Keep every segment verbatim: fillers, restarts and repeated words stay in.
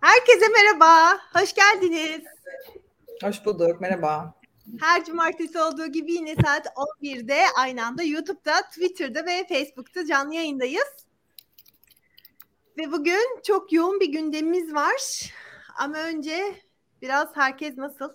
Herkese merhaba, hoş geldiniz. Hoş bulduk, merhaba. Her cumartesi olduğu gibi yine saat on birde aynı anda YouTube'da, Twitter'da ve Facebook'ta canlı yayındayız. Ve bugün çok yoğun bir gündemimiz var. Ama önce biraz herkes nasıl?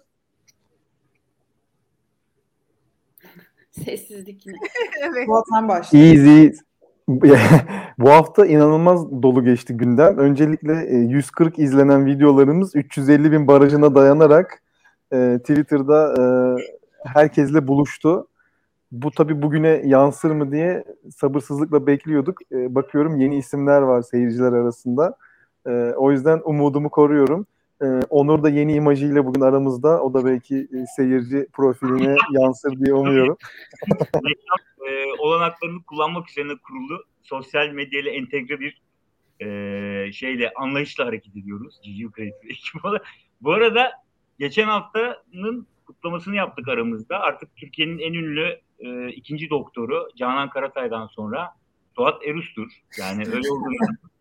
Sessizlik yine. Evet. Fuat sen başla. İyiyiz, iyiyiz. Bu hafta inanılmaz dolu geçti gündem. Öncelikle e, yüz kırk izlenen videolarımız üç yüz elli bin barajına dayanarak e, Twitter'da e, herkesle buluştu. Bu tabii bugüne yansır mı diye sabırsızlıkla bekliyorduk. E, bakıyorum yeni isimler var seyirciler arasında. E, o yüzden umudumu koruyorum. E, Onur da yeni imajıyla bugün aramızda. O da belki e, seyirci profiline yansır diye umuyorum. Reklam e, olanaklarını kullanmak üzerine kurulu sosyal medyayla entegre bir e, şeyle anlayışla hareket ediyoruz. Cici Kreatif ekibi olarak. Bu arada geçen haftanın kutlamasını yaptık aramızda. Artık Türkiye'nin en ünlü e, ikinci doktoru Canan Karatay'dan sonra Suat Erus'tur. Yani öyle olduğunu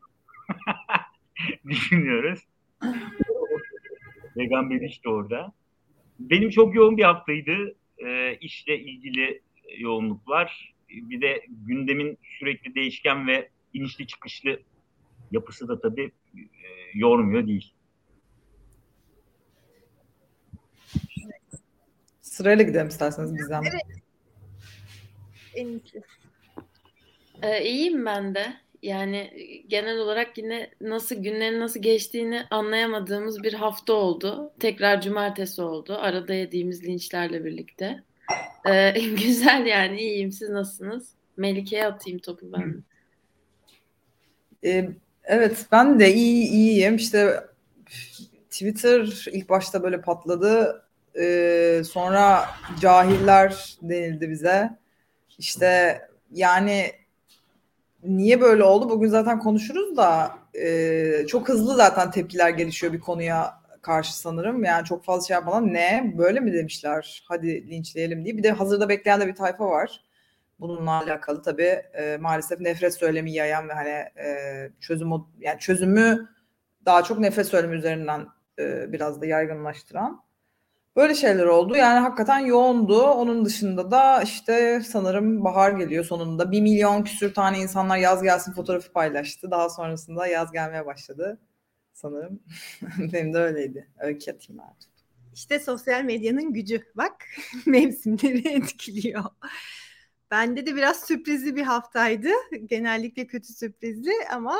düşünüyoruz. Vegan Bediş de orada. Benim çok yoğun bir haftaydı. E, işle ilgili yoğunluklar. Bir de gündemin sürekli değişken ve inişli çıkışlı yapısı da tabii e, yormuyor değil. Sırayla gidelim isterseniz Gizem. Evet. En iyisi. Ee, iyiyim ben de. Yani genel olarak yine nasıl günlerin nasıl geçtiğini anlayamadığımız bir hafta oldu. Tekrar cumartesi oldu. Arada yediğimiz linçlerle birlikte. Ee, güzel yani iyiyim. Siz nasılsınız? Melike'ye atayım topu ben de. Ee, evet, ben de iyi iyiyim. İşte Twitter ilk başta böyle patladı. Ee, sonra cahiller denildi bize. İşte yani niye böyle oldu? Bugün zaten konuşuruz da e, çok hızlı zaten tepkiler gelişiyor bir konuya karşı sanırım. Yani çok fazla şey yapmadan ne böyle mi demişler hadi linçleyelim diye. Bir de hazırda bekleyen de bir tayfa var. Bununla alakalı tabii e, maalesef nefret söylemi yayan ve hani e, çözüm yani çözümü daha çok nefret söylemi üzerinden e, biraz da yaygınlaştıran. Böyle şeyler oldu. Yani hakikaten yoğundu. Onun dışında da işte sanırım bahar geliyor sonunda. Bir milyon küsür tane insanlar yaz gelsin fotoğrafı paylaştı. Daha sonrasında yaz gelmeye başladı sanırım. Benim de öyleydi. Öykü atayım ben. İşte sosyal medyanın gücü. Bak mevsimleri etkiliyor. Bende de biraz sürprizli bir haftaydı. Genellikle kötü sürprizli ama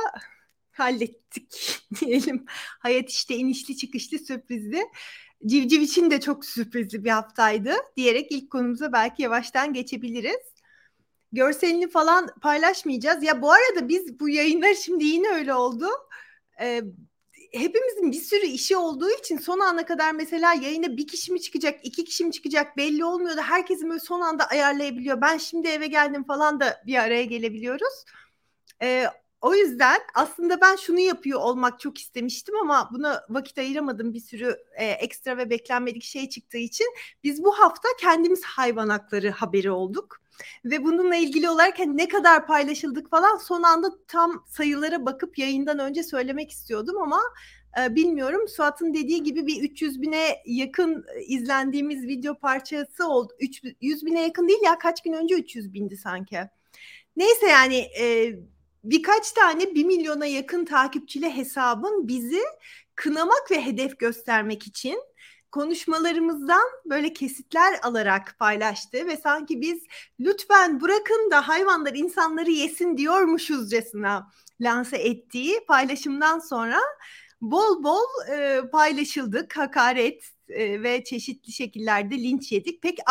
hallettik diyelim. Hayat işte inişli çıkışlı sürprizli. Civciv için de çok sürprizli bir haftaydı diyerek ilk konumuza belki yavaştan geçebiliriz. Görselini falan paylaşmayacağız. Ya bu arada biz bu yayınlar şimdi yine öyle oldu. Ee, hepimizin bir sürü işi olduğu için son ana kadar mesela yayına bir kişi mi çıkacak, iki kişi mi çıkacak belli olmuyordu. Herkesin böyle son anda ayarlayabiliyor. Ben şimdi eve geldim falan da bir araya gelebiliyoruz. Ee, o yüzden aslında ben şunu yapıyor olmak çok istemiştim ama buna vakit ayıramadım bir sürü e, ekstra ve beklenmedik şey çıktığı için. Biz bu hafta kendimiz hayvan hakları haberi olduk. Ve bununla ilgili olarak hani ne kadar paylaşıldık falan son anda tam sayılara bakıp yayından önce söylemek istiyordum ama e, bilmiyorum. Suat'ın dediği gibi bir üç yüz bine yakın izlendiğimiz video parçası oldu. üç yüz bine yakın değil ya, kaç gün önce üç yüz bindi sanki. Neyse yani e, birkaç tane bir milyona yakın takipçili hesabın bizi kınamak ve hedef göstermek için konuşmalarımızdan böyle kesitler alarak paylaştı ve sanki biz lütfen bırakın da hayvanlar insanları yesin diyormuşuzcasına lanse ettiği paylaşımdan sonra bol bol e, paylaşıldık, hakaret e, ve çeşitli şekillerde linç yedik. Pek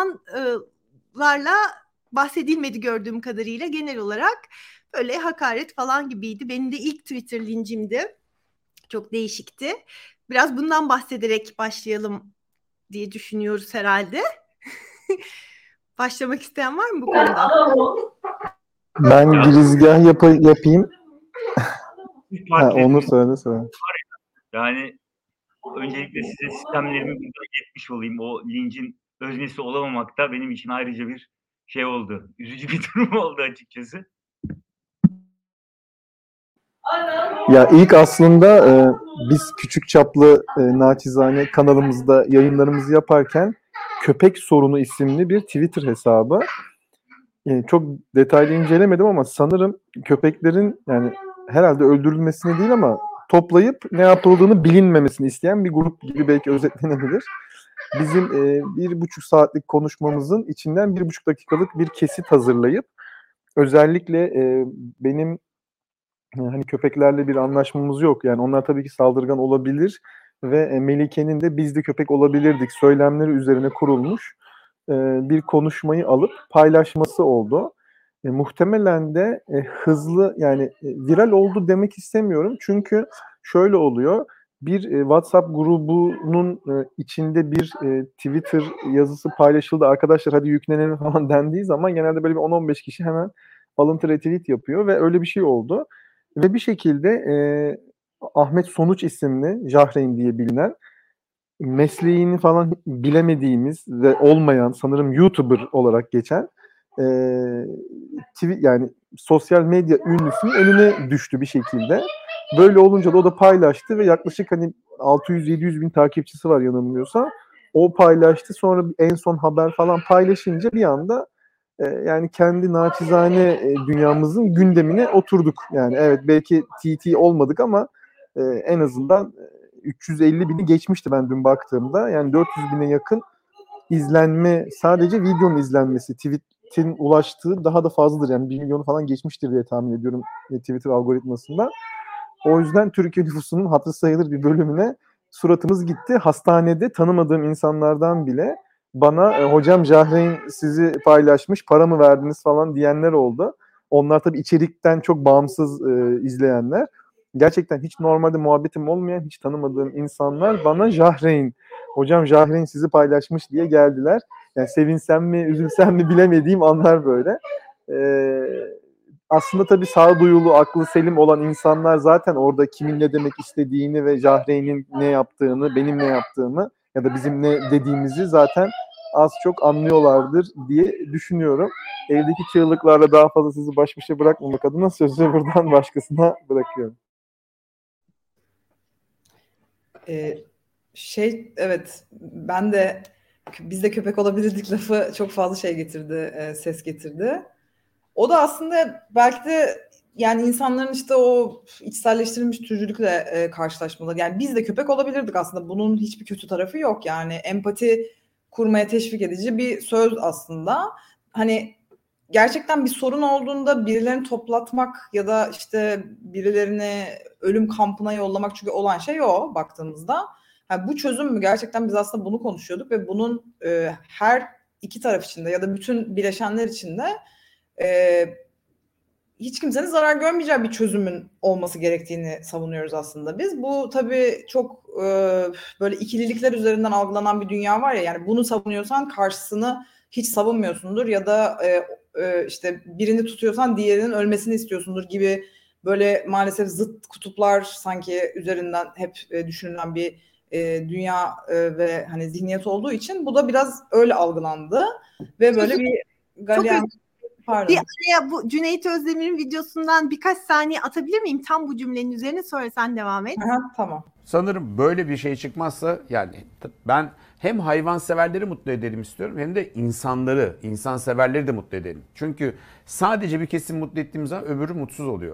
argümanlarla bahsedilmedi gördüğüm kadarıyla, genel olarak böyle hakaret falan gibiydi. Benim de ilk Twitter lincimdi. Çok değişikti. Biraz bundan bahsederek başlayalım diye düşünüyoruz herhalde. Başlamak isteyen var mı bu konuda? Ben girizgah yap- yapayım. Ha, Onur söyle söyle. Yani öncelikle size sistemlerimi burada etmiş olayım. O lincin öznesi olamamak da benim için ayrıca bir şey oldu. Üzücü bir durum oldu açıkçası. Ya ilk aslında e, biz küçük çaplı e, naçizane kanalımızda yayınlarımızı yaparken Köpek Sorunu isimli bir Twitter hesabı. E, çok detaylı incelemedim ama sanırım köpeklerin yani herhalde öldürülmesini değil ama toplayıp ne yapıldığını bilinmemesini isteyen bir grup gibi belki özetlenebilir. Bizim e, bir buçuk saatlik konuşmamızın içinden bir buçuk dakikalık bir kesit hazırlayıp özellikle e, benim hani köpeklerle bir anlaşmamız yok. Yani onlar tabii ki saldırgan olabilir ve e, Melike'nin de biz de köpek olabilirdik söylemleri üzerine kurulmuş e, bir konuşmayı alıp paylaşması oldu. E, muhtemelen de e, hızlı yani e, viral oldu demek istemiyorum. Çünkü şöyle oluyor. Bir e, WhatsApp grubunun e, içinde bir e, Twitter yazısı paylaşıldı. Arkadaşlar hadi yüklenelim falan dendiği zaman genelde böyle bir on on beş kişi hemen alıntı retweet yapıyor ve öyle bir şey oldu. Ve bir şekilde e, Ahmet Sonuç isimli Jahreyn diye bilinen mesleğini falan bilemediğimiz ve olmayan sanırım YouTuber olarak geçen e, TV, yani sosyal medya ünlüsünün önüne düştü bir şekilde. Böyle olunca da o da paylaştı ve yaklaşık hani altı yüz yedi yüz bin takipçisi var yanılmıyorsam. O paylaştı. Sonra en son haber falan paylaşınca bir anda e, yani kendi naçizane e, dünyamızın gündemine oturduk. Yani evet belki T T olmadık ama e, en azından üç yüz elli bini geçmişti ben dün baktığımda. Yani dört yüz bine yakın izlenme, sadece videonun izlenmesi, tweet'in ulaştığı daha da fazladır. Yani bir milyonu falan geçmiştir diye tahmin ediyorum Twitter algoritmasında. O yüzden Türkiye nüfusunun hatırı sayılır bir bölümüne suratımız gitti. Hastanede tanımadığım insanlardan bile bana e, hocam Jahreyn sizi paylaşmış, para mı verdiniz falan diyenler oldu. Onlar tabii içerikten çok bağımsız e, izleyenler. Gerçekten hiç normalde muhabbetim olmayan, hiç tanımadığım insanlar bana Jahreyn, hocam Jahreyn sizi paylaşmış diye geldiler. Yani sevinsem mi, üzülsem mi bilemediğim anlar böyle. Ee, aslında tabii sağduyulu, aklı selim olan insanlar zaten orada kimin ne demek istediğini ve Jahreyn'in ne yaptığını, benim ne yaptığımı ya da bizim ne dediğimizi zaten az çok anlıyorlardır diye düşünüyorum. Evdeki çığlıklarla daha fazla sizi baş başa bırakmamak adına sözü buradan başkasına bırakıyorum. Ee, şey evet ben de biz de köpek olabilirdik lafı çok fazla şey getirdi, e, ses getirdi. O da aslında belki de yani insanların işte o içselleştirilmiş türcülükle e, karşılaşmaları. Yani biz de köpek olabilirdik aslında. Bunun hiçbir kötü tarafı yok. Yani empati kurmaya teşvik edici bir söz aslında. Hani gerçekten bir sorun olduğunda birilerini toplatmak ya da işte birilerini ölüm kampına yollamak, çünkü olan şey o baktığımızda. Yani bu çözüm mü? Gerçekten biz aslında bunu konuşuyorduk ve bunun e, her iki taraf için de ya da bütün bileşenler için de e, hiç kimsenin zarar görmeyeceği bir çözümün olması gerektiğini savunuyoruz aslında biz. Bu tabii çok e, böyle ikililikler üzerinden algılanan bir dünya var ya, yani bunu savunuyorsan karşısını hiç savunmuyorsundur ya da e, e, işte birini tutuyorsan diğerinin ölmesini istiyorsundur gibi böyle maalesef zıt kutuplar sanki üzerinden hep e, düşünülen bir e, dünya e, ve hani zihniyet olduğu için bu da biraz öyle algılandı ve böyle bir galyan. Pardon. Bir araya bu Cüneyt Özdemir'in videosundan birkaç saniye atabilir miyim? Tam bu cümlenin üzerine, sonra sen devam et. Aha, tamam. Sanırım böyle bir şey çıkmazsa yani ben hem hayvanseverleri mutlu edelim istiyorum hem de insanları, insanseverleri de mutlu edelim. Çünkü sadece bir kesim mutlu ettiğimiz zaman öbürü mutsuz oluyor.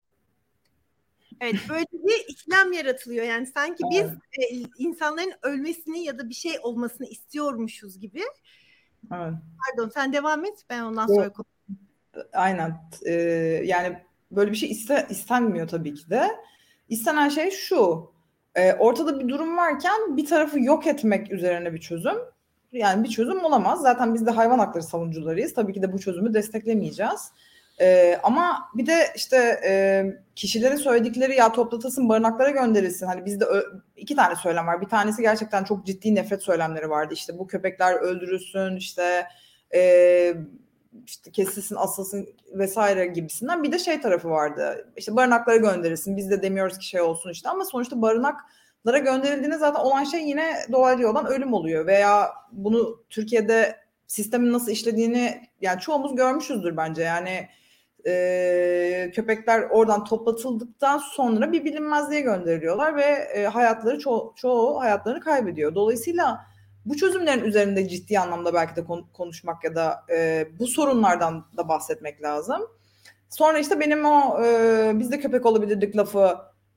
Evet, böyle bir ikilem yaratılıyor. Yani sanki biz e, insanların ölmesini ya da bir şey olmasını istiyormuşuz gibi. Evet. Pardon, sen devam et. Ben ondan sonra konuşayım. Aynen. Ee, yani böyle bir şey iste, istenmiyor tabii ki de. İstenen şey şu. E, ortada bir durum varken bir tarafı yok etmek üzerine bir çözüm. Yani bir çözüm olamaz. Zaten biz de hayvan hakları savunucularıyız. Tabii ki de bu çözümü desteklemeyeceğiz. Ee, ama bir de işte e, kişilerin söyledikleri ya toplatasın, barınaklara gönderilsin. Hani bizde ö- iki tane söylem var. Bir tanesi gerçekten çok ciddi nefret söylemleri vardı. İşte bu köpekler öldürülsün, işte e, işte kesilsin, asılsın vesaire gibisinden. Bir de şey tarafı vardı. İşte barınaklara gönderilsin. Biz de demiyoruz ki şey olsun işte, ama sonuçta barınaklara gönderildiğinde zaten olan şey yine doğal yoldan ölüm oluyor. Veya bunu Türkiye'de sistemin nasıl işlediğini yani çoğumuz görmüşüzdür bence. Yani e, köpekler oradan toplatıldıktan sonra bir bilinmezliğe gönderiliyorlar ve e, hayatları ço- çoğu hayatlarını kaybediyor. Dolayısıyla bu çözümlerin üzerinde ciddi anlamda belki de kon- konuşmak ya da e, bu sorunlardan da bahsetmek lazım. Sonra işte benim o e, biz de köpek olabilirdik lafı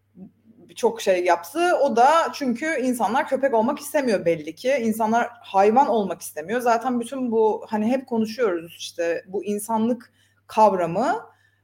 çok şey yaptı. O da çünkü insanlar köpek olmak istemiyor belli ki. İnsanlar hayvan olmak istemiyor. Zaten bütün bu hani hep konuşuyoruz işte bu insanlık kavramı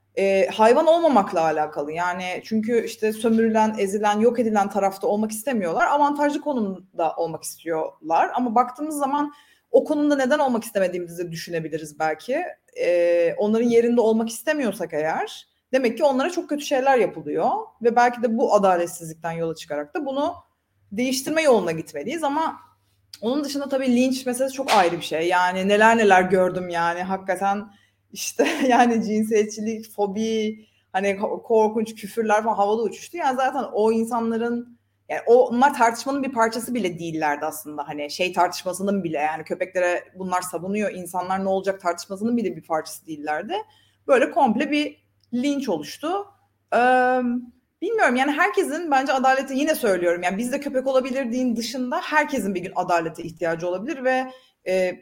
e, hayvan olmamakla alakalı. Yani çünkü işte sömürülen, ezilen, yok edilen tarafta olmak istemiyorlar. Avantajlı konumda olmak istiyorlar. Ama baktığımız zaman o konumda neden olmak istemediğimizi düşünebiliriz belki. E, onların yerinde olmak istemiyorsak eğer demek ki onlara çok kötü şeyler yapılıyor ve belki de bu adaletsizlikten yola çıkarak da bunu değiştirme yoluna gitmeliyiz ama onun dışında tabii linç meselesi çok ayrı bir şey. Yani neler neler gördüm yani hakikaten işte yani cinsiyetçilik, fobi, hani korkunç küfürler falan havada uçuştu. Yani zaten o insanların yani onlar tartışmanın bir parçası bile değillerdi aslında. Hani şey tartışmasının bile yani köpeklere bunlar savunuyor, insanlar ne olacak tartışmasının bile bir parçası değillerdi. Böyle komple bir linç oluştu. Ee, bilmiyorum yani herkesin bence adalete yine söylüyorum yani biz de köpek olabilirdiğin dışında herkesin bir gün adalete ihtiyacı olabilir ve e,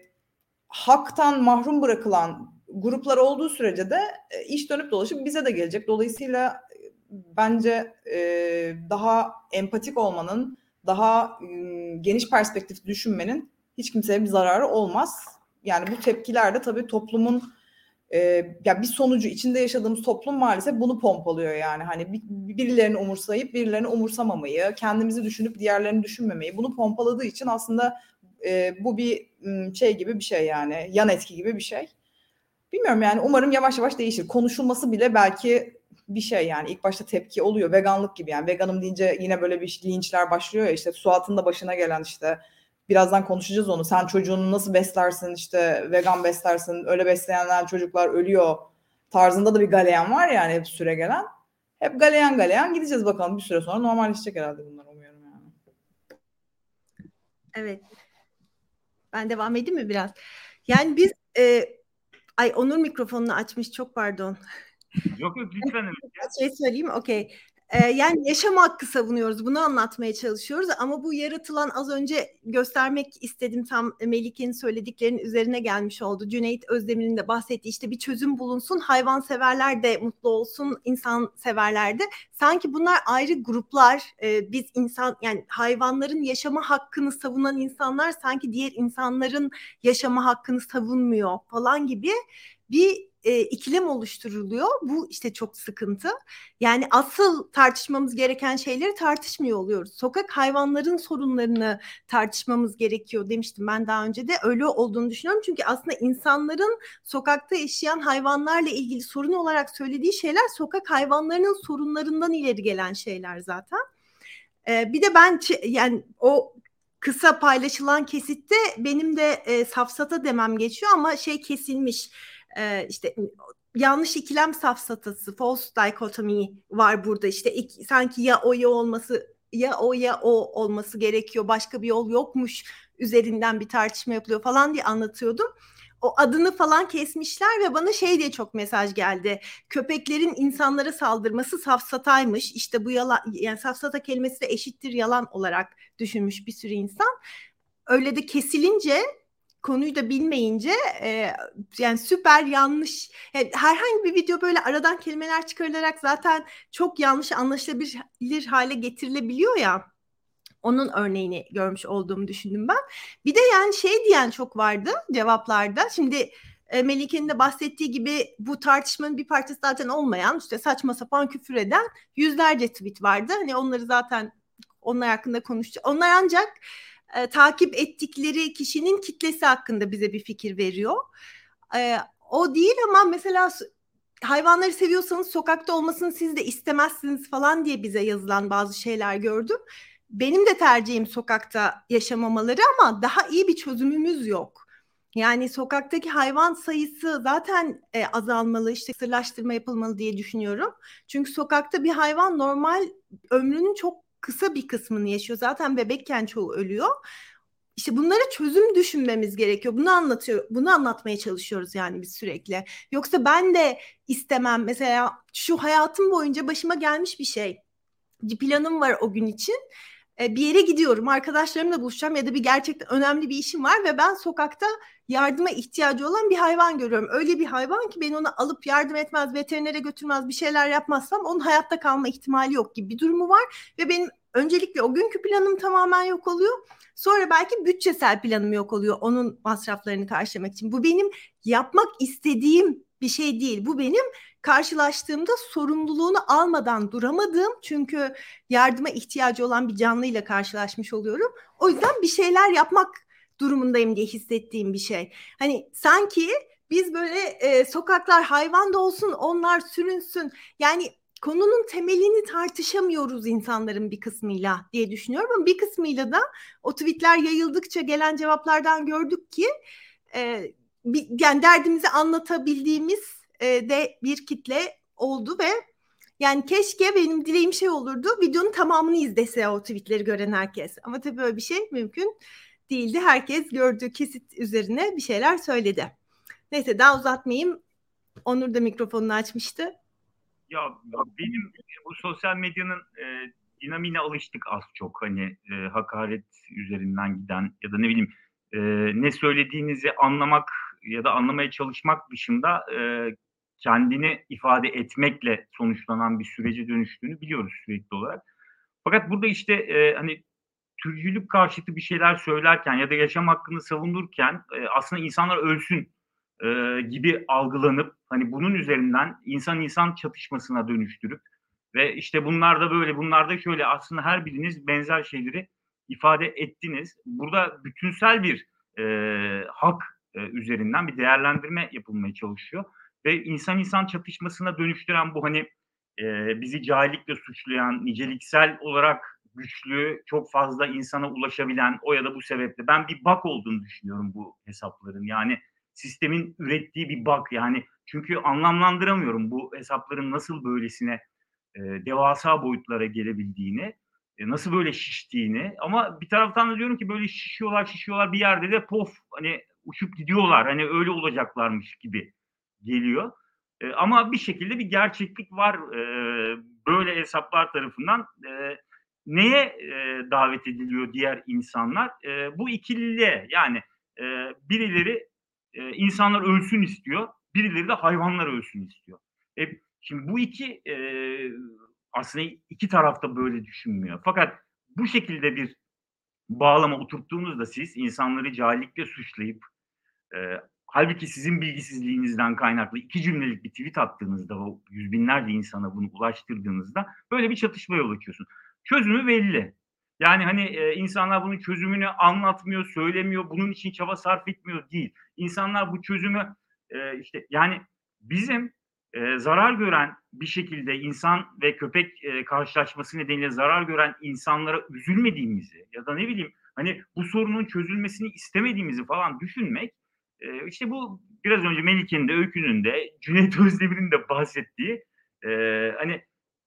haktan mahrum bırakılan gruplar olduğu sürece de e, iş dönüp dolaşıp bize de gelecek. Dolayısıyla e, bence e, daha empatik olmanın, daha e, geniş perspektif düşünmenin hiç kimseye bir zararı olmaz. Yani bu tepkiler de tabii toplumun e, ya bir sonucu içinde yaşadığımız toplum maalesef bunu pompalıyor yani hani bir, birilerini umursayıp birilerini umursamamayı, kendimizi düşünüp diğerlerini düşünmemeyi bunu pompaladığı için aslında e, bu bir şey gibi bir şey yani yan etki gibi bir şey. Bilmiyorum yani umarım yavaş yavaş değişir. Konuşulması bile belki bir şey yani ilk başta tepki oluyor veganlık gibi yani veganım deyince yine böyle bir linçler başlıyor ya işte Suat'ın da başına gelen işte birazdan konuşacağız onu. Sen çocuğunu nasıl beslersin işte vegan beslersin öyle besleyenler çocuklar ölüyor tarzında da bir galeyan var yani hep süre gelen. Hep galeyan galeyan gideceğiz bakalım bir süre sonra normalleşecek herhalde bunlar umuyorum yani. Evet. Ben devam edeyim mi biraz? Yani biz e, ay Onur mikrofonunu açmış çok pardon. Yok yok lütfen. Evet, şey söyleyeyim okey. Ee, yani yaşam hakkı savunuyoruz. Bunu anlatmaya çalışıyoruz. Ama bu yaratılan az önce göstermek istedim tam Melike'nin söylediklerinin üzerine gelmiş oldu. Cüneyt Özdemir'in de bahsettiği işte bir çözüm bulunsun. Hayvanseverler de mutlu olsun. İnsanseverler de. Sanki bunlar ayrı gruplar. Ee, biz insan yani hayvanların yaşama hakkını savunan insanlar sanki diğer insanların yaşama hakkını savunmuyor falan gibi bir e, ikilem oluşturuluyor. Bu işte çok sıkıntı. Yani asıl tartışmamız gereken şeyleri tartışmıyor oluyoruz. Sokak hayvanların sorunlarını tartışmamız gerekiyor demiştim ben daha önce de. Öyle olduğunu düşünüyorum. Çünkü aslında insanların sokakta yaşayan hayvanlarla ilgili sorun olarak söylediği şeyler sokak hayvanlarının sorunlarından ileri gelen şeyler zaten. Ee, bir de ben yani o kısa paylaşılan kesitte benim de e, safsata demem geçiyor ama şey kesilmiş. Ee, işte yanlış ikilem safsatası, false dichotomy var burada. İşte iki, sanki ya o ya olması ya o ya o olması gerekiyor. Başka bir yol yokmuş üzerinden bir tartışma yapılıyor falan diye anlatıyordum. O adını falan kesmişler ve bana şey diye çok mesaj geldi. Köpeklerin insanlara saldırması safsataymış. İşte bu yalan yani safsata kelimesi de eşittir yalan olarak düşünmüş bir sürü insan. Öyle de kesilince konuyu da bilmeyince e, yani süper yanlış. Yani herhangi bir video böyle aradan kelimeler çıkarılarak zaten çok yanlış anlaşılabilir hale getirilebiliyor ya. Onun örneğini görmüş olduğumu düşündüm ben. Bir de yani şey diyen çok vardı cevaplarda. Şimdi e, Melike'nin de bahsettiği gibi bu tartışmanın bir parçası zaten olmayan işte saçma sapan küfür eden yüzlerce tweet vardı. Hani onları zaten onlar hakkında konuşacağız. Onlar ancak e, takip ettikleri kişinin kitlesi hakkında bize bir fikir veriyor. E, o değil ama mesela hayvanları seviyorsanız sokakta olmasını siz de istemezsiniz falan diye bize yazılan bazı şeyler gördüm. Benim de tercihim sokakta yaşamamaları ama daha iyi bir çözümümüz yok. Yani sokaktaki hayvan sayısı zaten e, azalmalı, işte kısırlaştırma yapılmalı diye düşünüyorum. Çünkü sokakta bir hayvan normal ömrünün çok kısa bir kısmını yaşıyor. Zaten bebekken çoğu ölüyor. İşte bunlara çözüm düşünmemiz gerekiyor. Bunu anlatıyor, bunu anlatmaya çalışıyoruz yani biz sürekli. Yoksa ben de istemem. Mesela şu hayatım boyunca başıma gelmiş bir şey. Bir planım var o gün için. Bir yere gidiyorum, arkadaşlarımla buluşacağım ya da bir gerçekten önemli bir işim var ve ben sokakta yardıma ihtiyacı olan bir hayvan görüyorum. Öyle bir hayvan ki ben onu alıp yardım etmez, veterinere götürmez, bir şeyler yapmazsam onun hayatta kalma ihtimali yok gibi bir durumu var ve benim öncelikle o günkü planım tamamen yok oluyor. Sonra belki bütçesel planım yok oluyor onun masraflarını karşılamak için. Bu benim yapmak istediğim bir şey değil. Bu benim karşılaştığımda sorumluluğunu almadan duramadığım, çünkü yardıma ihtiyacı olan bir canlıyla karşılaşmış oluyorum. O yüzden bir şeyler yapmak durumundayım diye hissettiğim bir şey. Hani sanki biz böyle e, sokaklar hayvan da olsun, onlar sürünsün. Yani konunun temelini tartışamıyoruz insanların bir kısmıyla diye düşünüyorum. Ama bir kısmıyla da o tweetler yayıldıkça gelen cevaplardan gördük ki e, bir, yani derdimizi anlatabildiğimiz e, de bir kitle oldu ve yani keşke, benim dileğim şey olurdu, videonun tamamını izlese o tweetleri gören herkes. Ama tabii öyle bir şey mümkün değildi. Herkes gördüğü kesit üzerine bir şeyler söyledi. Neyse, daha uzatmayayım. Onur da mikrofonunu açmıştı. Ya benim bu sosyal medyanın e, dinamiğine alıştık az çok. Hani e, hakaret üzerinden giden ya da ne bileyim e, ne söylediğinizi anlamak ya da anlamaya çalışmak dışında e, kendini ifade etmekle sonuçlanan bir sürece dönüştüğünü biliyoruz sürekli olarak. Fakat burada işte e, hani türcülük karşıtı bir şeyler söylerken ya da yaşam hakkını savunurken e, aslında insanlar ölsün e, gibi algılanıp hani bunun üzerinden insan insan çatışmasına dönüştürüp ve işte bunlar da böyle, bunlar da şöyle, aslında her biriniz benzer şeyleri ifade ettiniz. Burada bütünsel bir e, hak e, üzerinden bir değerlendirme yapılmaya çalışıyor ve insan insan çatışmasına dönüştüren bu hani e, bizi cahillikle suçlayan, niceliksel olarak güçlü, çok fazla insana ulaşabilen, o ya da bu sebeple ben bir bug olduğunu düşünüyorum bu hesapların. Yani sistemin ürettiği bir bug yani, çünkü anlamlandıramıyorum bu hesapların nasıl böylesine e, devasa boyutlara gelebildiğini, e, nasıl böyle şiştiğini, ama bir taraftan da diyorum ki böyle şişiyorlar şişiyorlar bir yerde de pof hani uçup gidiyorlar, hani öyle olacaklarmış gibi geliyor. E, ama bir şekilde bir gerçeklik var e, böyle hesaplar tarafından. E, neye e, davet ediliyor diğer insanlar? E, bu ikililiğe, yani e, birileri e, insanlar ölsün istiyor, birileri de hayvanlar ölsün istiyor. E, şimdi bu iki e, aslında iki tarafta böyle düşünmüyor. Fakat bu şekilde bir bağlama oturttuğunuzda siz insanları cahillikle suçlayıp e, halbuki sizin bilgisizliğinizden kaynaklı iki cümlelik bir tweet attığınızda, o yüz binlerce insana bunu ulaştırdığınızda böyle bir çatışma yol açıyorsun. Çözümü belli. Yani hani e, insanlar bunun çözümünü anlatmıyor, söylemiyor, bunun için çaba sarf etmiyor değil. İnsanlar bu çözümü e, işte yani bizim e, zarar gören bir şekilde insan ve köpek e, karşılaşması nedeniyle zarar gören insanlara üzülmediğimizi ya da ne bileyim hani bu sorunun çözülmesini istemediğimizi falan düşünmek, e, işte bu biraz önce Melike'nin de Öykü'nün de Cüneyt Özdemir'in de bahsettiği e, hani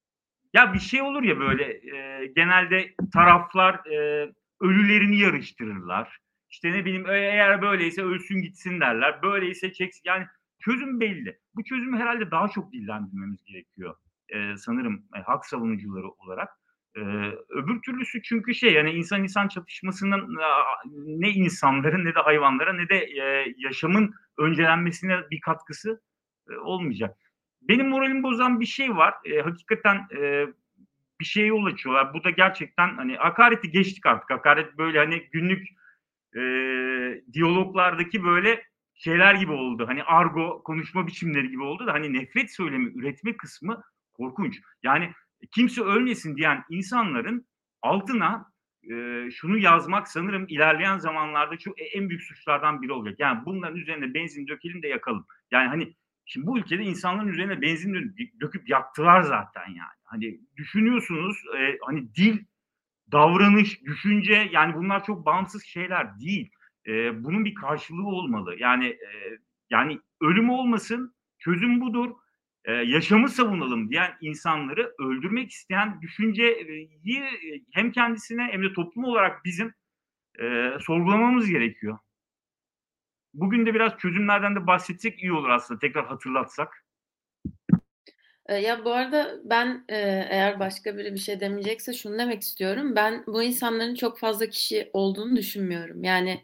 ya bir şey olur ya böyle e, genelde taraflar e, ölülerini yarıştırırlar. İşte ne bileyim eğer böyleyse ölsün gitsin derler. Böyleyse çeksin. Yani çözüm belli. Bu çözümü herhalde daha çok dillendirmemiz gerekiyor. E, sanırım e, hak savunucuları olarak. E, öbür türlüsü çünkü şey yani insan insan çatışmasının ne insanların ne de hayvanlara ne de e, yaşamın öncelenmesine bir katkısı e, olmayacak. Benim moralimi bozan bir şey var. E, hakikaten e, bir şeye yol açıyorlar. Bu da gerçekten hani hakareti geçtik artık. Hakaret böyle hani günlük e, diyaloglardaki böyle şeyler gibi oldu. Hani argo konuşma biçimleri gibi oldu da hani nefret söylemi üretme kısmı korkunç. Yani kimse ölmesin diyen insanların altına e, şunu yazmak sanırım ilerleyen zamanlarda çok en büyük suçlardan biri olacak. Yani bunların üzerine benzin dökelim de yakalım. Yani hani şimdi bu ülkede insanların üzerine benzin döküp yaktılar zaten yani. Hani düşünüyorsunuz e, hani dil, davranış, düşünce, yani bunlar çok bağımsız şeyler değil. E, bunun bir karşılığı olmalı. Yani e, yani ölüm olmasın, çözüm budur. E, yaşamı savunalım diyen insanları öldürmek isteyen düşünceyi hem kendisine hem de toplum olarak bizim e, sorgulamamız gerekiyor. Bugün de biraz çözümlerden de bahsetsek iyi olur aslında. Tekrar hatırlatsak. Ya bu arada ben e, eğer başka biri bir şey demeyecekse şunu demek istiyorum. Ben bu insanların çok fazla kişi olduğunu düşünmüyorum. Yani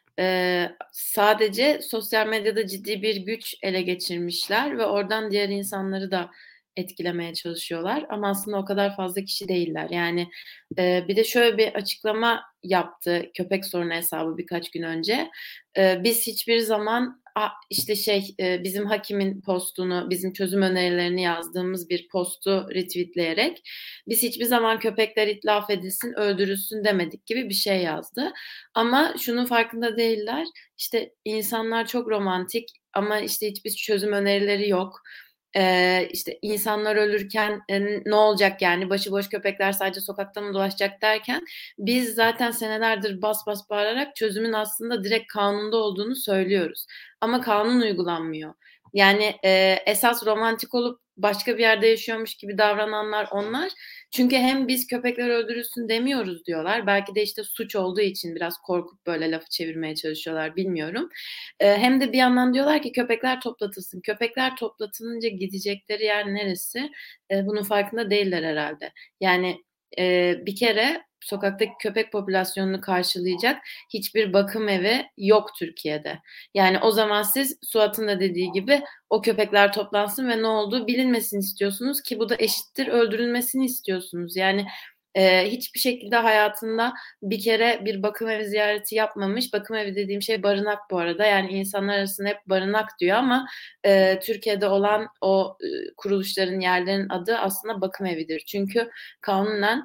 e, sadece sosyal medyada ciddi bir güç ele geçirmişler ve oradan diğer insanları da etkilemeye çalışıyorlar. Ama aslında o kadar fazla kişi değiller. Yani e, bir de şöyle bir açıklama yaptı köpek sorunu hesabı birkaç gün önce. E, biz hiçbir zaman işte şey bizim hakimin postunu, bizim çözüm önerilerini yazdığımız bir postu retweetleyerek biz hiçbir zaman köpekler itlaf edilsin, öldürülsün demedik gibi bir şey yazdı. Ama şunun farkında değiller. İşte insanlar çok romantik ama işte hiçbir çözüm önerileri yok. Ee, işte insanlar ölürken e, ne olacak yani başıboş köpekler sadece sokakta mı dolaşacak derken biz zaten senelerdir bas bas bağırarak çözümün aslında direkt kanunda olduğunu söylüyoruz. Ama kanun uygulanmıyor. Yani e, esas romantik olup başka bir yerde yaşıyormuş gibi davrananlar onlar. Çünkü hem biz köpekler öldürülsün demiyoruz diyorlar. Belki de işte suç olduğu için biraz korkup böyle lafı çevirmeye çalışıyorlar bilmiyorum. E, hem de bir yandan diyorlar ki köpekler toplatılsın. Köpekler toplatılınca gidecekleri yer neresi? E, bunun farkında değiller herhalde. Yani e, bir kere sokaktaki köpek popülasyonunu karşılayacak hiçbir bakım evi yok Türkiye'de. Yani o zaman siz Suat'ın da dediği gibi o köpekler toplansın ve ne olduğu bilinmesini istiyorsunuz ki bu da eşittir öldürülmesini istiyorsunuz. Yani e, hiçbir şekilde hayatında bir kere bir bakım evi ziyareti yapmamış. Bakım evi dediğim şey barınak bu arada. Yani insanlar arasında hep barınak diyor ama e, Türkiye'de olan o e, kuruluşların, yerlerin adı aslında bakım evidir. Çünkü kanunen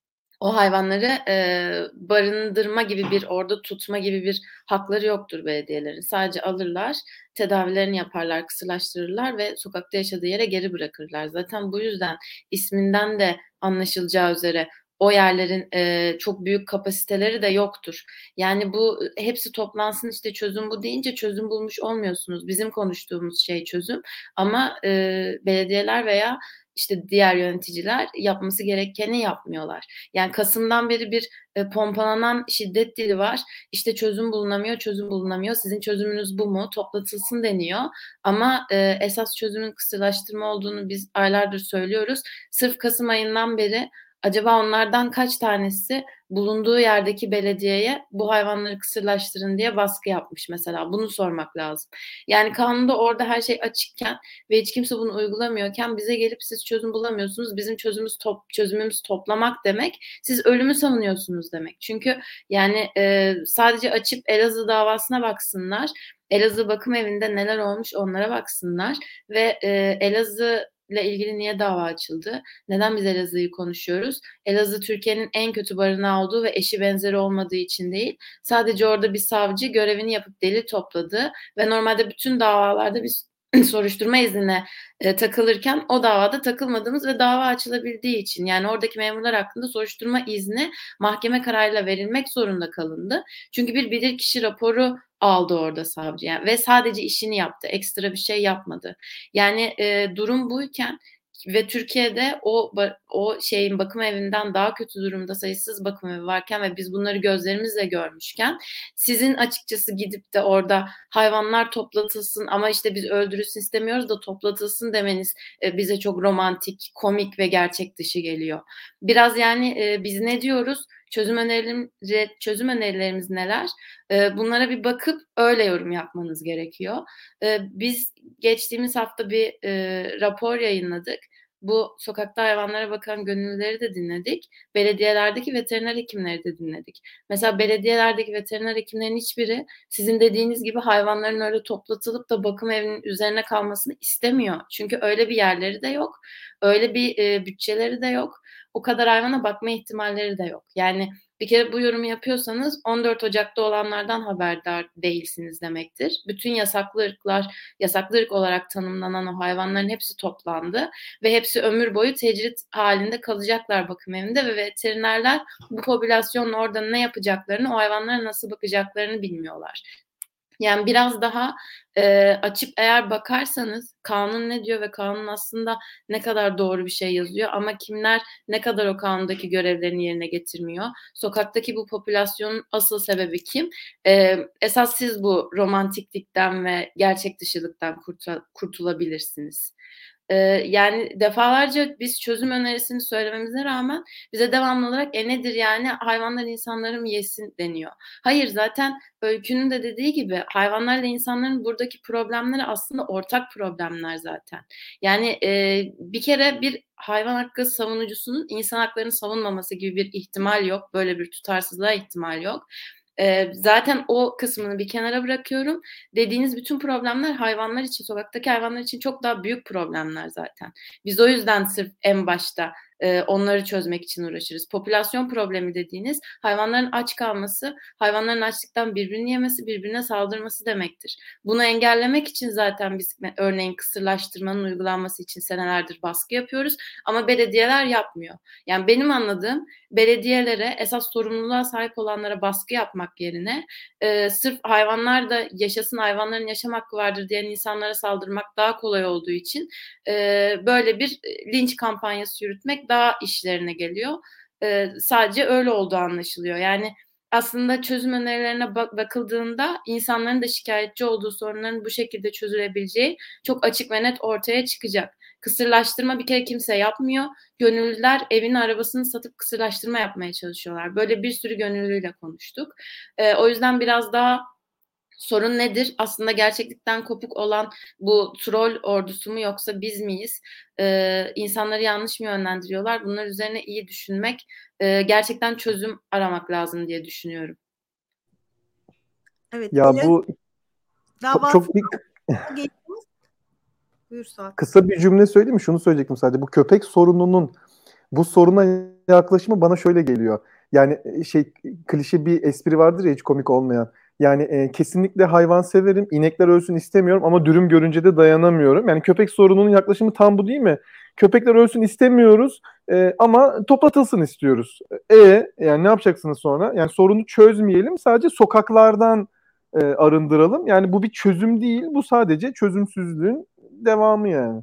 o hayvanları e, barındırma gibi bir, orada tutma gibi bir hakları yoktur belediyelerin. Sadece alırlar, tedavilerini yaparlar, kısırlaştırırlar ve sokakta yaşadığı yere geri bırakırlar. Zaten bu yüzden isminden de anlaşılacağı üzere o yerlerin e, çok büyük kapasiteleri de yoktur. Yani bu hepsi toplansın işte çözüm bu deyince çözüm bulmuş olmuyorsunuz. Bizim konuştuğumuz şey çözüm ama e, belediyeler veya işte diğer yöneticiler yapması gerekeni yapmıyorlar. Yani Kasım'dan beri bir e, pompalanan şiddet dili var. İşte çözüm bulunamıyor, çözüm bulunamıyor. Sizin çözümünüz bu mu? Toplatılsın deniyor. Ama e, esas çözümün kısırlaştırma olduğunu biz aylardır söylüyoruz. Sırf Kasım ayından beri acaba onlardan kaç tanesi bulunduğu yerdeki belediyeye bu hayvanları kısırlaştırın diye baskı yapmış mesela? Bunu sormak lazım. Yani kanunda orada her şey açıkken ve hiç kimse bunu uygulamıyorken bize gelip siz çözüm bulamıyorsunuz. Bizim çözümümüz top, çözümümüz toplamak demek. Siz ölümü savunuyorsunuz demek. Çünkü yani e, sadece açıp Elazığ davasına baksınlar. Elazığ bakım evinde neler olmuş onlara baksınlar ve e, Elazığ ile ilgili niye dava açıldı? Neden biz Elazığ'ı konuşuyoruz? Elazığ Türkiye'nin en kötü barınağı olduğu ve eşi benzeri olmadığı için değil. Sadece orada bir savcı görevini yapıp delil topladı ve normalde bütün davalarda biz soruşturma iznine e, takılırken o davada takılmadığımız ve dava açılabildiği için yani oradaki memurlar hakkında soruşturma izni mahkeme kararıyla verilmek zorunda kalındı. Çünkü bir bilirkişi raporu aldı orada savcı yani ve sadece işini yaptı. Ekstra bir şey yapmadı. Yani e, durum buyken ve Türkiye'de o o şeyin bakım evinden daha kötü durumda sayısız bakım evi varken ve biz bunları gözlerimizle görmüşken sizin açıkçası gidip de orada hayvanlar toplatılsın ama işte biz öldürülsün istemiyoruz da toplatılsın demeniz e, bize çok romantik, komik ve gerçek dışı geliyor. Biraz yani e, biz ne diyoruz? Çözüm önerilerimiz, çözüm önerilerimiz neler? E, bunlara bir bakıp öyle yorum yapmanız gerekiyor. E, biz geçtiğimiz hafta bir e, rapor yayınladık. Bu sokakta hayvanlara bakan gönüllüleri de dinledik. Belediyelerdeki veteriner hekimleri de dinledik. Mesela belediyelerdeki veteriner hekimlerin hiçbiri sizin dediğiniz gibi hayvanların öyle toplatılıp da bakım evinin üzerine kalmasını istemiyor. Çünkü öyle bir yerleri de yok. Öyle bir e, bütçeleri de yok. O kadar hayvana bakma ihtimalleri de yok. Yani bir kere bu yorumu yapıyorsanız on dört Ocak'ta olanlardan haberdar değilsiniz demektir. Bütün yasaklı ırklar, yasaklı ırk olarak tanımlanan o hayvanların hepsi toplandı ve hepsi ömür boyu tecrit halinde kalacaklar bakım evinde ve veterinerler bu popülasyonla orada ne yapacaklarını, o hayvanlara nasıl bakacaklarını bilmiyorlar. Yani biraz daha e, açıp eğer bakarsanız kanun ne diyor ve kanun aslında ne kadar doğru bir şey yazıyor ama kimler ne kadar o kanundaki görevlerini yerine getirmiyor. Sokaktaki bu popülasyonun asıl sebebi kim? E, esas siz bu romantiklikten ve gerçek dışılıktan kurtul- kurtulabilirsiniz. E, yani defalarca biz çözüm önerisini söylememize rağmen bize devamlı olarak e nedir yani hayvanlar insanları mı yesin deniyor. Hayır, zaten Öykü'nün de dediği gibi hayvanlarla insanların buradaki problemleri aslında ortak problemler zaten. Yani e, bir kere bir hayvan hakkı savunucusunun insan haklarını savunmaması gibi bir ihtimal yok. Böyle bir tutarsızlığa ihtimal yok. E, zaten o kısmını bir kenara bırakıyorum. Dediğiniz bütün problemler hayvanlar için, sokaktaki hayvanlar için çok daha büyük problemler zaten. Biz o yüzden sırf en başta e, onları çözmek için uğraşırız. Popülasyon problemi dediğiniz hayvanların aç kalması, hayvanların açlıktan birbirini yemesi, birbirine saldırması demektir. Bunu engellemek için zaten biz örneğin kısırlaştırmanın uygulanması için senelerdir baskı yapıyoruz ama belediyeler yapmıyor. Yani benim anladığım belediyelere esas sorumluluğa sahip olanlara baskı yapmak yerine e, sırf hayvanlar da yaşasın, hayvanların yaşam hakkı vardır diyen insanlara saldırmak daha kolay olduğu için e, böyle bir linç kampanyası yürütmek daha işlerine geliyor. E, sadece öyle olduğu anlaşılıyor. Yani aslında çözüm önerilerine bak- bakıldığında insanların da şikayetçi olduğu sorunların bu şekilde çözülebileceği çok açık ve net ortaya çıkacak. Kısırlaştırma bir kere kimse yapmıyor. Gönüllüler evini arabasını satıp kısırlaştırma yapmaya çalışıyorlar. Böyle bir sürü gönüllüyle konuştuk. E, o yüzden biraz daha sorun nedir? Aslında gerçeklikten kopuk olan bu troll ordusu mu yoksa biz miyiz? Ee, insanları yanlış mı yönlendiriyorlar? Bunlar üzerine iyi düşünmek, e, gerçekten çözüm aramak lazım diye düşünüyorum. Evet. Ya Elazığ bu davası çok bir geçtiğimiz. Buyur Suat. kısa bir cümle söyleyeyim mi? Şunu söyleyecektim sadece. Bu köpek sorununun bu soruna yaklaşımı bana şöyle geliyor. Yani e, şey klişe bir espri vardır ya hiç komik olmayan. Yani e, kesinlikle hayvan severim, inekler ölsün istemiyorum ama dürüm görünce de dayanamıyorum. Yani köpek sorununun yaklaşımı tam bu değil mi? Köpekler ölsün istemiyoruz e, ama toplatılsın istiyoruz. E yani ne yapacaksınız sonra? Yani sorunu çözmeyelim, sadece sokaklardan e, arındıralım. Yani bu bir çözüm değil, bu sadece çözümsüzlüğün devamı yani.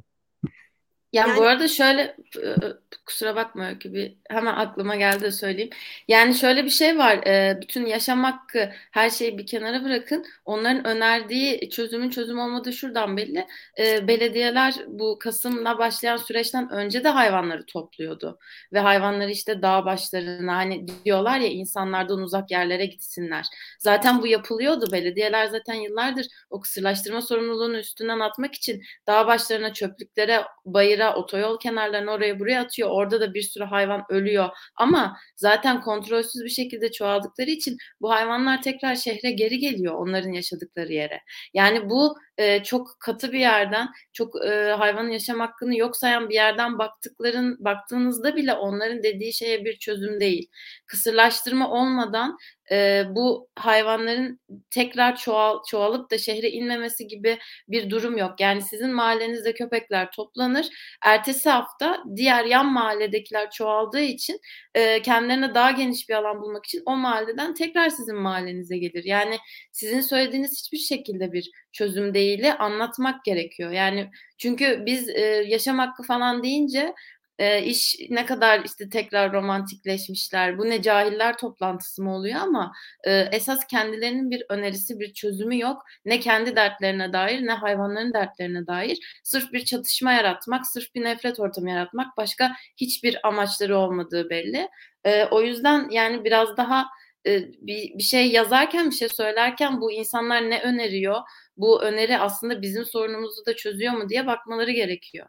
Yani, Yani bu arada şöyle e, kusura bakma Öykü, bir hemen aklıma geldi de söyleyeyim. Yani şöyle bir şey var. e, bütün yaşam hakkı, her şeyi bir kenara bırakın. Onların önerdiği çözümün çözüm olmadığı şuradan belli. E, belediyeler bu Kasım'la başlayan süreçten önce de hayvanları topluyordu. Ve hayvanları işte dağ başlarına, hani diyorlar ya, insanlardan uzak yerlere gitsinler. Zaten bu yapılıyordu. Belediyeler zaten yıllardır o kısırlaştırma sorumluluğunu üstünden atmak için dağ başlarına, çöplüklere, bayıra, otoyol kenarlarına, oraya buraya atıyor. Orada da bir sürü hayvan ölüyor. Ama zaten kontrolsüz bir şekilde çoğaldıkları için bu hayvanlar tekrar şehre geri geliyor, onların yaşadıkları yere. Yani bu e, çok katı bir yerden, çok e, hayvanın yaşam hakkını yok sayan bir yerden baktıkların baktığınızda bile onların dediği şeye bir çözüm değil. Kısırlaştırma olmadan e, bu hayvanların tekrar çoğal, çoğalıp da şehre inmemesi gibi bir durum yok. Yani sizin mahallenizde köpekler toplanır. Ertesi hafta diğer yan mahalledekiler çoğaldığı için e, kendilerine daha geniş bir alan bulmak için o mahalleden tekrar sizin mahallenize gelir. Yani sizin söylediğiniz hiçbir şekilde bir çözüm değil, anlatmak gerekiyor. Yani çünkü biz e, yaşam hakkı falan deyince e, iş ne kadar işte tekrar romantikleşmişler. Bu ne cahiller toplantısı mı oluyor ama e, esas kendilerinin bir önerisi, bir çözümü yok. Ne kendi dertlerine dair ne hayvanların dertlerine dair. Sırf bir çatışma yaratmak, sırf bir nefret ortamı yaratmak, başka hiçbir amaçları olmadığı belli. E, o yüzden yani biraz daha e, bir, bir şey yazarken, bir şey söylerken bu insanlar ne öneriyor? Bu öneri aslında bizim sorunumuzu da çözüyor mu diye bakmaları gerekiyor.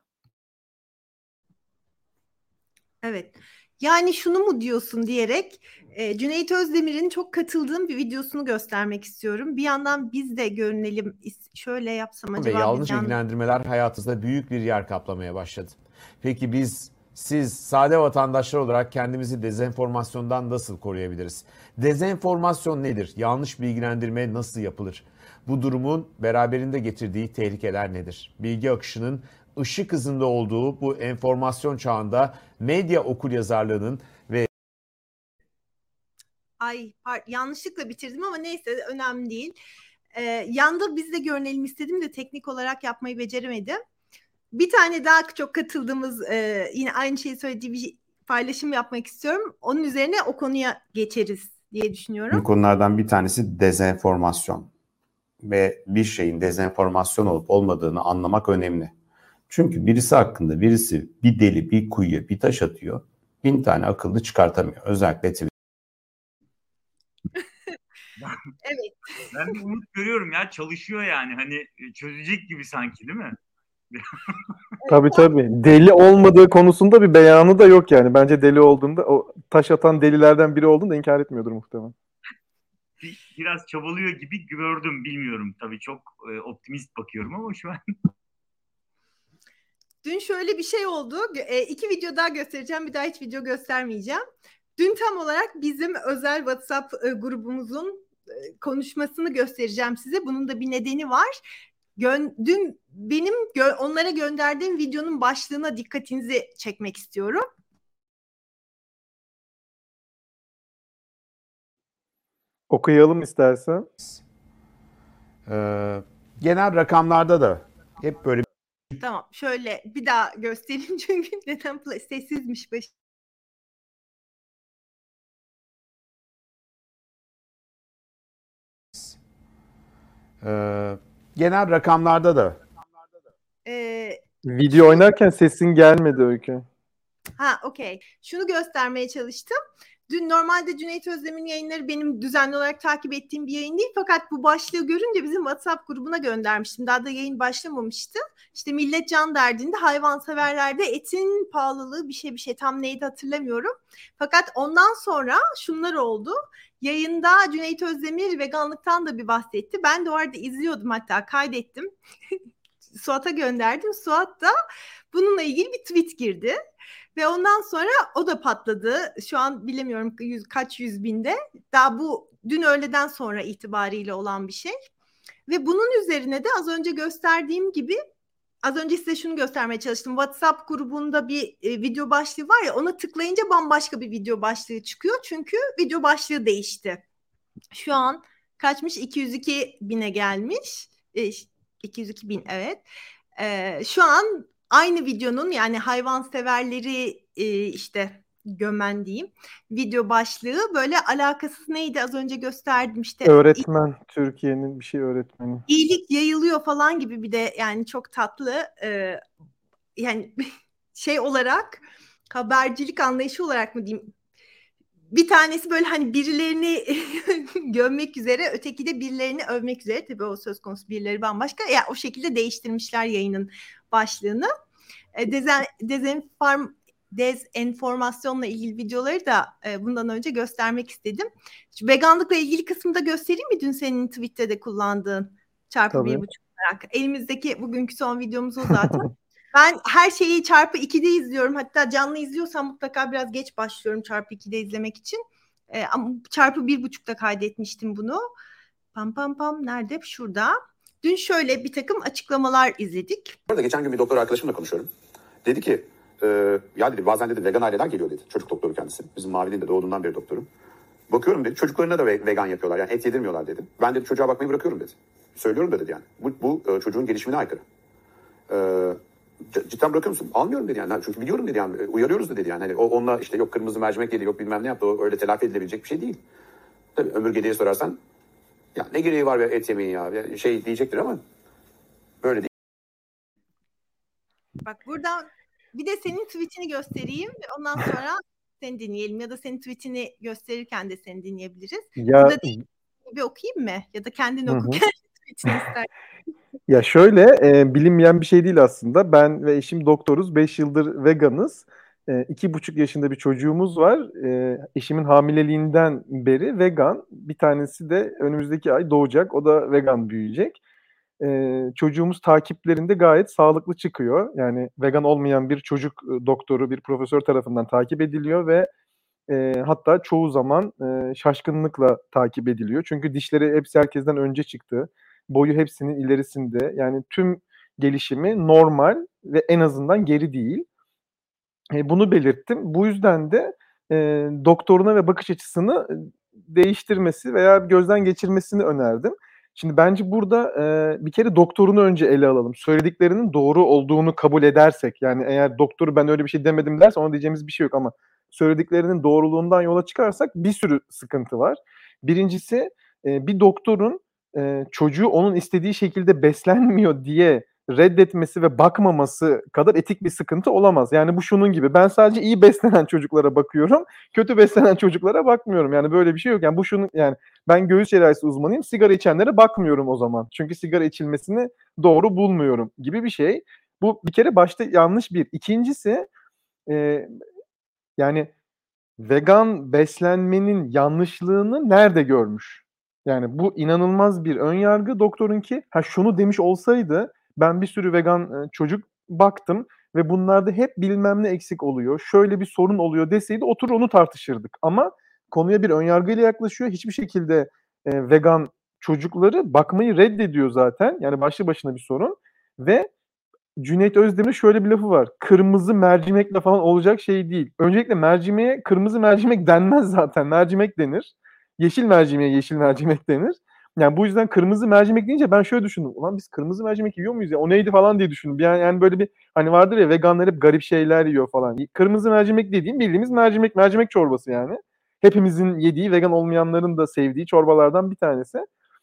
evet. Yani şunu mu diyorsun diyerek e, Cüneyt Özdemir'in çok katıldığım bir videosunu göstermek istiyorum. Bir yandan biz de görünelim. İs- Şöyle yapsam Ve acaba biz yanlış yan... bilgilendirmeler hayatınızda büyük bir yer kaplamaya başladı. Peki biz, siz sade vatandaşlar olarak kendimizi dezenformasyondan nasıl koruyabiliriz? Dezenformasyon nedir? Yanlış bilgilendirme nasıl yapılır? Bu durumun beraberinde getirdiği tehlikeler nedir? Bilgi akışının ışık hızında olduğu bu enformasyon çağında medya okuryazarlığının ve Ay par- yanlışlıkla bitirdim ama neyse önemli değil. Ee, yanda biz de görünelim istedim de teknik olarak yapmayı beceremedim. Bir tane daha çok katıldığımız e, yine aynı şeyi söylediği bir paylaşım yapmak istiyorum. Onun üzerine o konuya geçeriz diye düşünüyorum. Bu konulardan bir tanesi dezenformasyon. Ve bir şeyin dezenformasyon olup olmadığını anlamak önemli. Çünkü birisi hakkında birisi bir deli, bir kuyuya bir taş atıyor. Bin tane akıllı çıkartamıyor. Özellikle Twitter. Evet. Ben bir umut görüyorum ya, çalışıyor yani, hani çözecek gibi sanki, değil mi? Tabii tabii. Deli olmadığı konusunda bir beyanı da yok yani. Bence deli olduğunda, o taş atan delilerden biri olduğunu da inkar etmiyordur muhtemelen. Bir, biraz çabalıyor gibi gördüm, bilmiyorum. Tabii çok e, optimist bakıyorum ama şu an. Dün şöyle bir şey oldu. E, iki video daha göstereceğim. Bir daha hiç video göstermeyeceğim. Dün tam olarak bizim özel WhatsApp e, grubumuzun e, konuşmasını göstereceğim size. Bunun da bir nedeni var. Gö- dün benim gö- onlara gönderdiğim videonun başlığına dikkatinizi çekmek istiyorum. Okuyalım istersen. Ee, genel rakamlarda da hep böyle. Tamam, şöyle bir daha göstereyim çünkü neden sessizmiş baş. Ee, genel rakamlarda da. Ee, Video oynarken sesin gelmedi Öykü. Ha, okey. Şunu göstermeye çalıştım. Dün normalde Cüneyt Özdemir'in yayınları benim düzenli olarak takip ettiğim bir yayın değil. Fakat bu başlığı görünce bizim WhatsApp grubuna göndermiştim. Daha da yayın başlamamıştı. İşte millet can derdinde, hayvanseverlerde etin pahalılığı bir şey bir şey tam neydi hatırlamıyorum. Fakat ondan sonra şunlar oldu. Yayında Cüneyt Özdemir veganlıktan da bir bahsetti. Ben de o arada izliyordum, hatta kaydettim. Suat'a gönderdim. Suat da bununla ilgili bir tweet girdi. Ve ondan sonra o da patladı. Şu an bilemiyorum yüz, kaç yüz binde. Daha bu dün öğleden sonra itibariyle olan bir şey. Ve bunun üzerine de az önce gösterdiğim gibi, az önce size şunu göstermeye çalıştım. WhatsApp grubunda bir e, video başlığı var ya, ona tıklayınca bambaşka bir video başlığı çıkıyor. Çünkü video başlığı değişti. Şu an kaçmış? iki yüz iki bine gelmiş. E, iki yüz iki bin, evet. E, şu an aynı videonun, yani hayvanseverleri e, işte gömen diyeyim, video başlığı böyle alakasız, neydi az önce gösterdim işte. Öğretmen, Türkiye'nin bir şey öğretmeni. İyilik yayılıyor falan gibi, bir de yani çok tatlı e, yani şey olarak, habercilik anlayışı olarak mı diyeyim, bir tanesi böyle hani birilerini gömmek üzere, öteki de birilerini övmek üzere. Tabii o söz konusu, birileri bambaşka. Yani o şekilde değiştirmişler yayının başlığını. E, dezen, dezenform, dezenformasyonla ilgili videoları da e, bundan önce göstermek istedim. Şu veganlıkla ilgili kısmı da göstereyim mi? Dün senin Twitter'de kullandığın çarpı Tabii. bir buçuk olarak. Elimizdeki bugünkü son videomuz o zaten. Ben her şeyi çarpı ikide izliyorum. Hatta canlı izliyorsam mutlaka biraz geç başlıyorum çarpı ikide izlemek için. Ee, ama çarpı bir buçukta kaydetmiştim bunu. Pam pam pam nerede? Şurada. Dün şöyle bir takım açıklamalar izledik. Bu arada geçen gün bir doktor arkadaşımla konuşuyorum. Dedi ki e, ya dedi bazen dedi vegan aileler geliyor dedi. Çocuk doktoru kendisi. Bizim Mavi'nin de doğduğundan beri doktorum. Bakıyorum dedi çocuklarına da vegan yapıyorlar. Yani et yedirmiyorlar dedi. Ben dedi çocuğa bakmayı bırakıyorum dedi. Söylüyorum da dedi yani. Bu, bu e, çocuğun gelişimine aykırı. E, cidden bırakıyor musun? Almıyorum dedi yani. Çünkü biliyorum dedi yani. Uyarıyoruz da dedi yani. Hani onunla işte yok kırmızı mercimek yedi, yok bilmem ne yaptı. O öyle telafi edilebilecek bir şey değil. Tabii ömür gediye sorarsan ya ne gereği var et yemeği ya şey diyecektir ama böyle değil. Bak buradan bir de senin tweetini göstereyim ve ondan sonra seni dinleyelim, ya da senin tweetini gösterirken de seni dinleyebiliriz. Ya, Burada değil, bir okuyayım mı? Ya da kendin oku, kendi tweetini ister. Ya şöyle, e, bilinmeyen bir şey değil aslında. Ben ve eşim doktoruz. Beş yıldır veganız. E, iki buçuk yaşında bir çocuğumuz var. E, eşimin hamileliğinden beri vegan. Bir tanesi de önümüzdeki ay doğacak. O da vegan büyüyecek. E, çocuğumuz takiplerinde gayet sağlıklı çıkıyor. Yani vegan olmayan bir çocuk e, doktoru, bir profesör tarafından takip ediliyor ve e, hatta çoğu zaman e, şaşkınlıkla takip ediliyor. Çünkü dişleri hepsi herkesten önce çıktı. Boyu hepsinin ilerisinde. Yani tüm gelişimi normal ve en azından geri değil. E, bunu belirttim. Bu yüzden de e, doktoruna ve bakış açısını değiştirmesi veya gözden geçirmesini önerdim. Şimdi bence burada e, bir kere doktorunu önce ele alalım. Söylediklerinin doğru olduğunu kabul edersek, yani eğer doktoru ben öyle bir şey demedim derse ona diyeceğimiz bir şey yok ama söylediklerinin doğruluğundan yola çıkarsak bir sürü sıkıntı var. Birincisi e, bir doktorun e, çocuğu onun istediği şekilde beslenmiyor diye reddetmesi ve bakmaması kadar etik bir sıkıntı olamaz. Yani bu şunun gibi, ben sadece iyi beslenen çocuklara bakıyorum, kötü beslenen çocuklara bakmıyorum. Yani böyle bir şey yok. Yani bu şunun, yani ben göğüs cerrahisi uzmanıyım, sigara içenlere bakmıyorum o zaman. Çünkü sigara içilmesini doğru bulmuyorum gibi bir şey. Bu bir kere başta yanlış bir. İkincisi e, yani vegan beslenmenin yanlışlığını nerede görmüş? Yani bu inanılmaz bir önyargı doktorunki. Ha şunu demiş olsaydı, ben bir sürü vegan e, çocuk baktım ve bunlarda hep bilmem ne eksik oluyor, şöyle bir sorun oluyor deseydi oturur onu tartışırdık. Ama konuya bir önyargıyla yaklaşıyor. Hiçbir şekilde e, vegan çocukları bakmayı reddediyor zaten. Yani başlı başına bir sorun. Ve Cüneyt Özdemir'in şöyle bir lafı var. Kırmızı mercimekle falan olacak şey değil. Öncelikle mercimeğe kırmızı mercimek denmez zaten. Mercimek denir. Yeşil mercimeğe yeşil mercimek denir. Yani bu yüzden kırmızı mercimek deyince ben şöyle düşündüm. Ulan biz kırmızı mercimek yiyor muyuz ya? O neydi falan diye düşündüm. Yani, yani böyle bir hani vardır ya, veganlar hep garip şeyler yiyor falan. Kırmızı mercimek dediğim bildiğimiz mercimek. Mercimek çorbası yani. Hepimizin yediği, vegan olmayanların da sevdiği çorbalardan bir tanesi.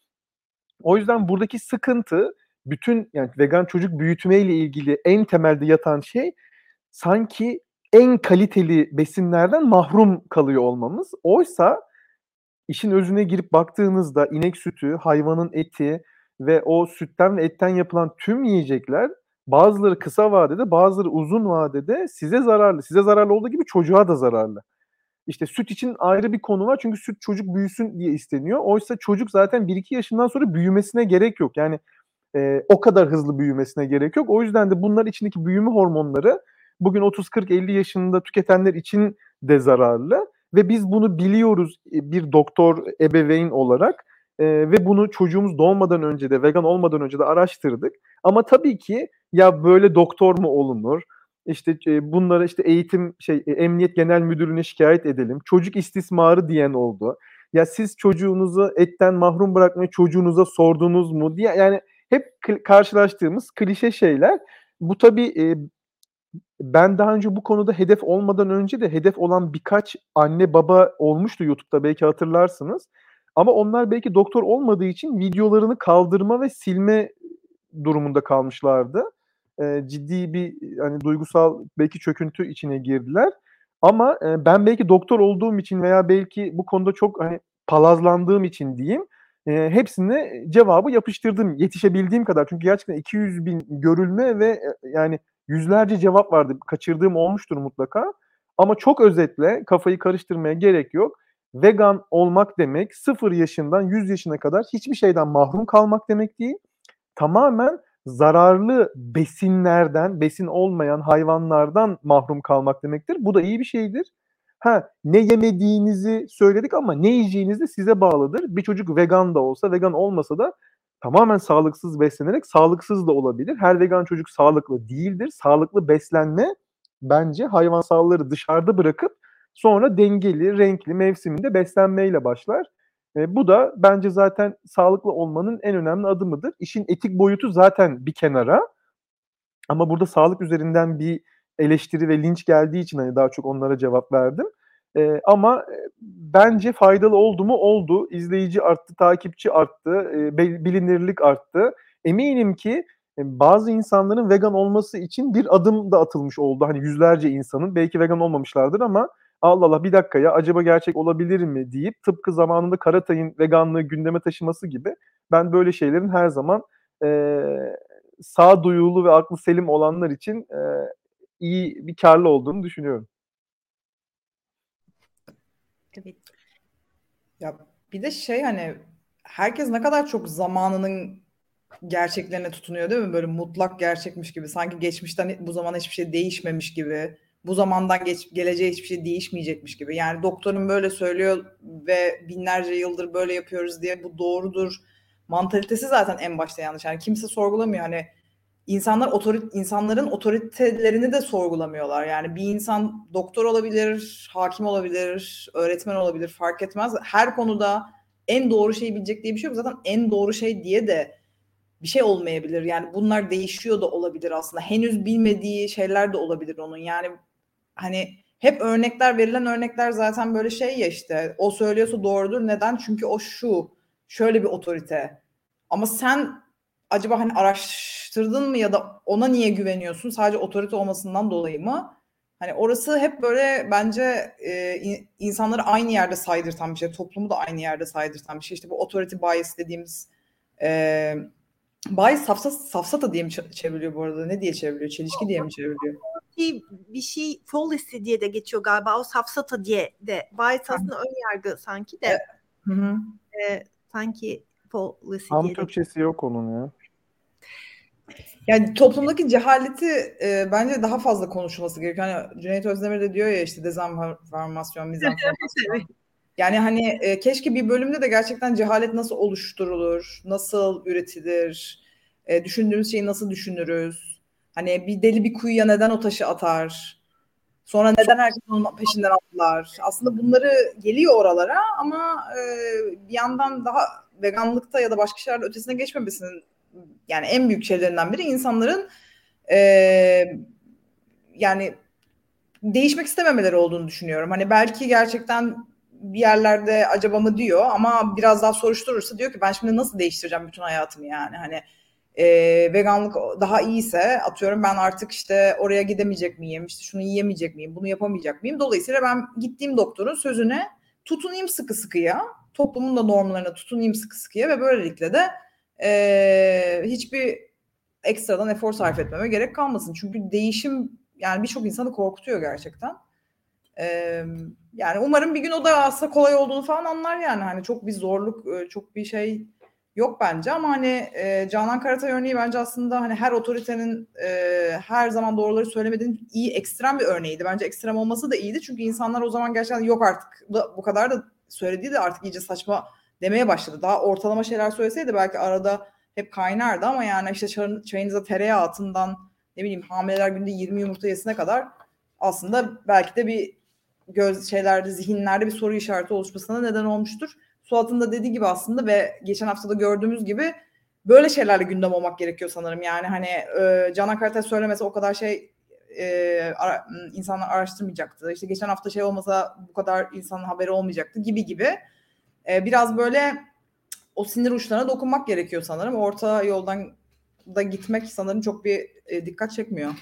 O yüzden buradaki sıkıntı, bütün yani vegan çocuk büyütmeyle ilgili en temelde yatan şey sanki en kaliteli besinlerden mahrum kalıyor olmamız. Oysa işin özüne girip baktığınızda inek sütü, hayvanın eti ve o sütten ve etten yapılan tüm yiyecekler, bazıları kısa vadede, bazıları uzun vadede size zararlı. Size zararlı olduğu gibi çocuğa da zararlı. İşte süt için ayrı bir konu var çünkü süt çocuk büyüsün diye isteniyor. Oysa çocuk zaten bir iki yaşından sonra büyümesine gerek yok. Yani e, o kadar hızlı büyümesine gerek yok. O yüzden de bunlar içindeki büyüme hormonları bugün otuz kırk elli yaşında tüketenler için de zararlı. Ve biz bunu biliyoruz bir doktor, ebeveyn olarak. E, ve bunu çocuğumuz doğmadan önce de, vegan olmadan önce de araştırdık. Ama tabii ki ya böyle doktor mu olunur? İşte e, bunlara işte eğitim şey e, Emniyet Genel Müdürlüğü'ne şikayet edelim. Çocuk istismarı diyen oldu. Ya siz çocuğunuzu etten mahrum bırakmayı çocuğunuza sordunuz mu diye, yani hep k- karşılaştığımız klişe şeyler. Bu tabii e, ben daha önce bu konuda hedef olmadan önce de hedef olan birkaç anne baba olmuştu YouTube'da, belki hatırlarsınız. Ama onlar belki doktor olmadığı için videolarını kaldırma ve silme durumunda kalmışlardı. Eee, ciddi bir hani duygusal belki çöküntü içine girdiler. Ama eee, ben belki doktor olduğum için veya belki bu konuda çok hani palazlandığım için diyeyim, eee, hepsine cevabı yapıştırdım yetişebildiğim kadar. Çünkü gerçekten iki yüz bin görülme ve e, yani yüzlerce cevap vardı. Kaçırdığım olmuştur mutlaka. Ama çok özetle, kafayı karıştırmaya gerek yok. Vegan olmak demek sıfır yaşından yüz yaşına kadar hiçbir şeyden mahrum kalmak demek değil. Tamamen zararlı besinlerden, besin olmayan hayvanlardan mahrum kalmak demektir. Bu da iyi bir şeydir. Ha, ne yemediğinizi söyledik ama ne yiyeceğiniz de size bağlıdır. Bir çocuk vegan da olsa, vegan olmasa da tamamen sağlıksız beslenerek sağlıksız da olabilir. Her vegan çocuk sağlıklı değildir. Sağlıklı beslenme bence hayvansalları dışarıda bırakıp sonra dengeli, renkli, mevsiminde beslenmeyle başlar. E, bu da bence zaten sağlıklı olmanın en önemli adımıdır. İşin etik boyutu zaten bir kenara. Ama burada sağlık üzerinden bir eleştiri ve linç geldiği için hani daha çok onlara cevap verdim. E, ama e, bence faydalı oldu mu? Oldu. İzleyici arttı, takipçi arttı, e, bilinirlik arttı. Eminim ki e, bazı insanların vegan olması için bir adım da atılmış oldu. Hani yüzlerce insanın belki vegan olmamışlardır ama Allah Allah bir dakika ya acaba gerçek olabilir mi deyip, tıpkı zamanında Karatay'ın veganlığı gündeme taşıması gibi, ben böyle şeylerin her zaman e, sağduyulu ve aklı selim olanlar için e, iyi bir karlı olduğunu düşünüyorum. Evet. Ya bir de şey, hani herkes ne kadar çok zamanının gerçeklerine tutunuyor değil mi? Böyle mutlak gerçekmiş gibi. Sanki geçmişten bu zamana hiçbir şey değişmemiş gibi. Bu zamandan geç, geleceğe hiçbir şey değişmeyecekmiş gibi. Yani doktorun böyle söylüyor ve binlerce yıldır böyle yapıyoruz diye bu doğrudur mantalitesi zaten en başta yanlış. Yani kimse sorgulamıyor. Hani insanlar otorit insanların otoritelerini de sorgulamıyorlar. Yani bir insan doktor olabilir, hakim olabilir, öğretmen olabilir, fark etmez. Her konuda en doğru şeyi bilecek diye bir şey yok. Zaten en doğru şey diye de bir şey olmayabilir. Yani bunlar değişiyor da olabilir aslında. Henüz bilmediği şeyler de olabilir onun. Yani hani hep örnekler, verilen örnekler zaten böyle şey ya, işte o söylüyorsa doğrudur. Neden? Çünkü o şu, şöyle bir otorite. Ama sen acaba hani araştırdın mı ya da ona niye güveniyorsun? Sadece otorite olmasından dolayı mı? Hani orası hep böyle bence e, insanları aynı yerde saydırtan bir şey. Toplumu da aynı yerde saydırtan bir şey. İşte bu authority bias dediğimiz e, bias safsata, safsata diye mi çevriliyor bu arada? Ne diye çevriliyor? Çelişki diye mi çevriliyor? Bir, bir şey fallacy diye de geçiyor galiba. O safsata diye de. Bias aslında ön yargı sanki de. Hı hı. E, sanki fallacy Tam diye de. Türkçesi yok onun ya. Yani toplumdaki cehaleti e, bence daha fazla konuşulması gerekiyor. Hani Cüneyt Özdemir de diyor ya işte dezenformasyon, mizenformasyon. Yani hani e, keşke bir bölümde de gerçekten cehalet nasıl oluşturulur, nasıl üretilir, e, düşündüğümüz şeyi nasıl düşünürüz? Hani bir deli bir kuyuya neden o taşı atar? Sonra neden herkes onun peşinden atlar? Aslında bunları geliyor oralara ama e, bir yandan daha veganlıkta ya da başka şeylerde ötesine geçmemesinin yani en büyük şeylerinden biri insanların e, yani değişmek istememeleri olduğunu düşünüyorum. Hani belki gerçekten bir yerlerde acaba mı diyor ama biraz daha soruşturursa diyor ki ben şimdi nasıl değiştireceğim bütün hayatımı yani hani e, veganlık daha iyiyse atıyorum ben artık işte oraya gidemeyecek miyim, işte şunu yiyemeyecek miyim, bunu yapamayacak mıyım? Dolayısıyla ben gittiğim doktorun sözüne tutunayım sıkı sıkıya, toplumun da normlarına tutunayım sıkı sıkıya ve böylelikle de e, hiçbir ekstradan efor sarf etmeme gerek kalmasın. Çünkü değişim yani birçok insanı korkutuyor gerçekten. Ee, yani umarım bir gün o da aslında kolay olduğunu falan anlar yani. Hani çok bir zorluk, çok bir şey yok bence ama hani e, Canan Karatay örneği bence aslında hani her otoritenin e, her zaman doğruları söylemediğinin iyi ekstrem bir örneğiydi. Bence ekstrem olması da iyiydi çünkü insanlar o zaman gerçekten yok artık bu kadar da söylediği de artık iyice saçma demeye başladı. Daha ortalama şeyler söyleseydi belki arada hep kaynardı ama yani işte çayınıza tereyağı atından ne bileyim hamileler günde yirmi yumurta yesine kadar aslında belki de bir göz şeylerde, zihinlerde bir soru işareti oluşmasına neden olmuştur. Suat'ın da dediği gibi aslında ve geçen hafta da gördüğümüz gibi böyle şeylerle gündem olmak gerekiyor sanırım. Yani hani e, Canan Karatay söylemese o kadar şey e, ara, insanlar araştırmayacaktı. İşte geçen hafta şey olmasa bu kadar insanın haberi olmayacaktı gibi gibi. E, biraz böyle o sinir uçlarına dokunmak gerekiyor sanırım. Orta yoldan da gitmek sanırım çok bir e, dikkat çekmiyor.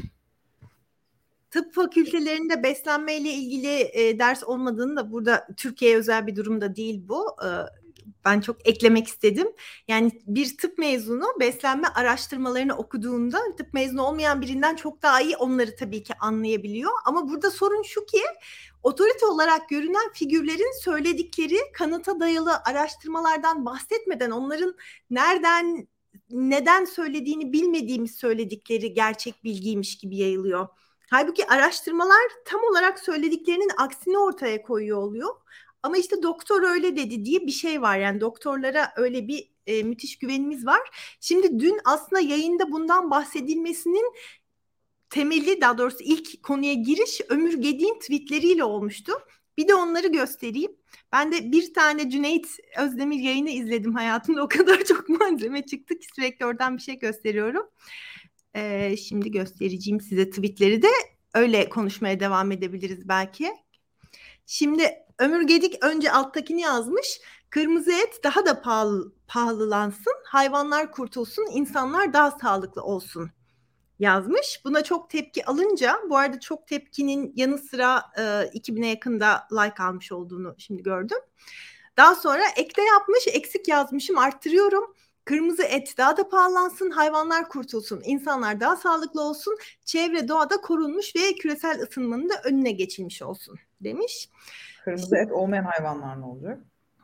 Tıp fakültelerinde beslenmeyle ilgili e, ders olmadığını da burada Türkiye'ye özel bir durum da değil bu. E, ben çok eklemek istedim. Yani bir tıp mezunu beslenme araştırmalarını okuduğunda tıp mezunu olmayan birinden çok daha iyi onları tabii ki anlayabiliyor. Ama burada sorun şu ki otorite olarak görünen figürlerin söyledikleri kanıta dayalı araştırmalardan bahsetmeden onların nereden neden söylediğini bilmediğimiz söyledikleri gerçek bilgiymiş gibi yayılıyor. Halbuki araştırmalar tam olarak söylediklerinin aksini ortaya koyuyor oluyor. Ama işte doktor öyle dedi diye bir şey var. Yani doktorlara öyle bir e, müthiş güvenimiz var. Şimdi dün aslında yayında bundan bahsedilmesinin temeli, daha doğrusu ilk konuya giriş Ömür Gedik'in tweetleriyle olmuştu. Bir de onları göstereyim. Ben de bir tane Cüneyt Özdemir yayını izledim hayatımda. O kadar çok malzeme çıktı ki sürekli oradan bir şey gösteriyorum. Ee, şimdi göstereceğim size tweetleri de öyle konuşmaya devam edebiliriz belki. Şimdi Ömür Gedik önce alttakini yazmış. Kırmızı et daha da pahalı, pahalalansın, hayvanlar kurtulsun, insanlar daha sağlıklı olsun yazmış. Buna çok tepki alınca, bu arada çok tepkinin yanı sıra e, iki bine yakında like almış olduğunu şimdi gördüm. Daha sonra ekte yapmış, eksik yazmışım, arttırıyorum. Kırmızı et daha da pahalansın, hayvanlar kurtulsun, insanlar daha sağlıklı olsun, çevre doğada korunmuş ve küresel ısınmanın da önüne geçilmiş olsun demiş. Kırmızı et olmayan hayvanlar ne olacak?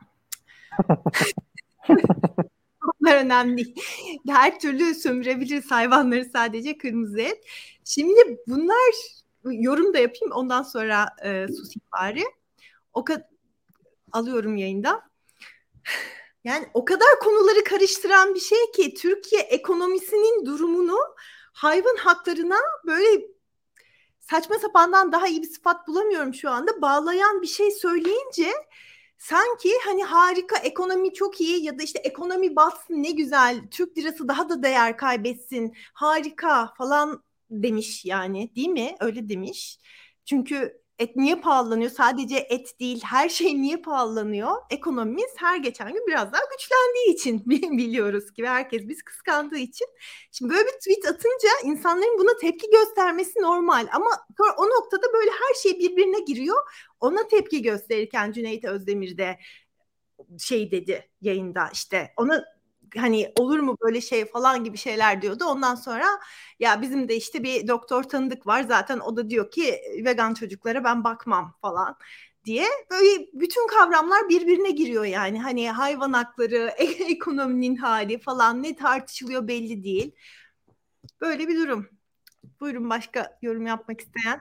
Onlar önemli değil. Her türlü sömürebiliriz hayvanları, sadece kırmızı et. Şimdi bunlar, yorum da yapayım ondan sonra e, susayım bari. O kadar alıyorum yayında. Yani o kadar konuları karıştıran bir şey ki Türkiye ekonomisinin durumunu hayvan haklarına böyle saçma sapandan daha iyi bir sıfat bulamıyorum şu anda. Bağlayan bir şey söyleyince sanki hani harika, ekonomi çok iyi ya da işte ekonomi batsın ne güzel, Türk lirası daha da değer kaybetsin, harika falan demiş yani, değil mi? Öyle demiş. Çünkü et niye pahalanıyor? Sadece et değil, her şey niye pahalanıyor? Ekonomimiz her geçen gün biraz daha güçlendiği için biliyoruz ki ve herkes biz kıskandığı için. Şimdi böyle bir tweet atınca insanların buna tepki göstermesi normal ama sonra o noktada böyle her şey birbirine giriyor. Ona tepki gösterirken Cüneyt Özdemir de şey dedi yayında, işte ona hani olur mu böyle şey falan gibi şeyler diyordu. Ondan sonra ya bizim de işte bir doktor tanıdık var zaten, o da diyor ki vegan çocuklara ben bakmam falan diye, böyle bütün kavramlar birbirine giriyor yani. Hani hayvan hakları, ekonominin hali falan ne tartışılıyor belli değil. Böyle bir durum. Buyurun, başka yorum yapmak isteyen.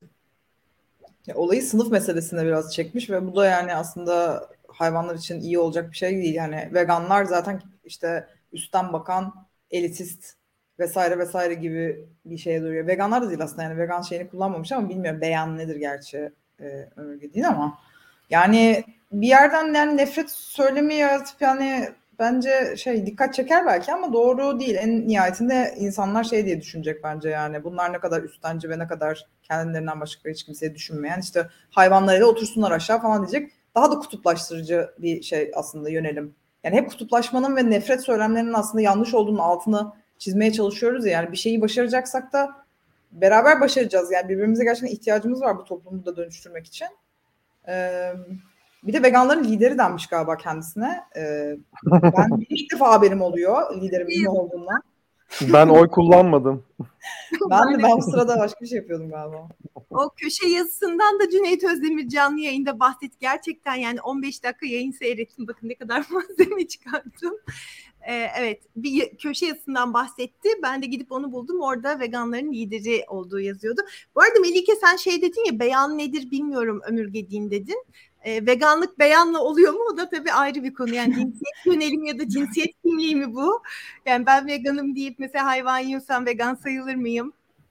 Ya, olayı sınıf meselesine biraz çekmiş ve bu da yani aslında hayvanlar için iyi olacak bir şey değil. Yani veganlar zaten işte üstten bakan, elitist vesaire vesaire gibi bir şeye duruyor. Veganlar da değil aslında, yani vegan şeyini kullanmamış ama bilmiyorum beyan nedir gerçi e, ömürge değil ama yani bir yerden yani nefret söylemi yaratıp yani bence şey dikkat çeker belki ama doğru değil. En nihayetinde insanlar şey diye düşünecek bence, yani bunlar ne kadar üstenci ve ne kadar kendilerinden başka hiç kimseyi düşünmeyen, işte hayvanlarıyla otursunlar aşağı falan diyecek. Daha da kutuplaştırıcı bir şey aslında yönelim. Yani hep kutuplaşmanın ve nefret söylemlerinin aslında yanlış olduğunun altını çizmeye çalışıyoruz ya. Yani bir şeyi başaracaksak da beraber başaracağız. Yani birbirimize gerçekten ihtiyacımız var bu toplumu da dönüştürmek için. Ee, bir de veganların lideri denmiş galiba kendisine. Ee, ben bir ilk defa haberim oluyor liderimin ne olduğundan. Ben oy kullanmadım. Ben de ben bu sırada başka bir şey yapıyordum galiba. O köşe yazısından da Cüneyt Özdemir canlı yayında bahsetti. Gerçekten yani on beş dakika yayın seyrettim. Bakın ne kadar malzeme çıkarttım. Ee, evet, bir köşe yazısından bahsetti. Ben de gidip onu buldum. Orada veganların lideri olduğu yazıyordu. Bu arada Melike, sen şey dedin ya, beyan nedir bilmiyorum ömürgediğin dedin. Ee, veganlık beyanla oluyor mu? O da tabii ayrı bir konu. Yani cinsiyet yönelim ya da cinsiyet kimliği mi bu? Yani ben veganım deyip mesela hayvan yiyorsam vegan sayılır mıyım?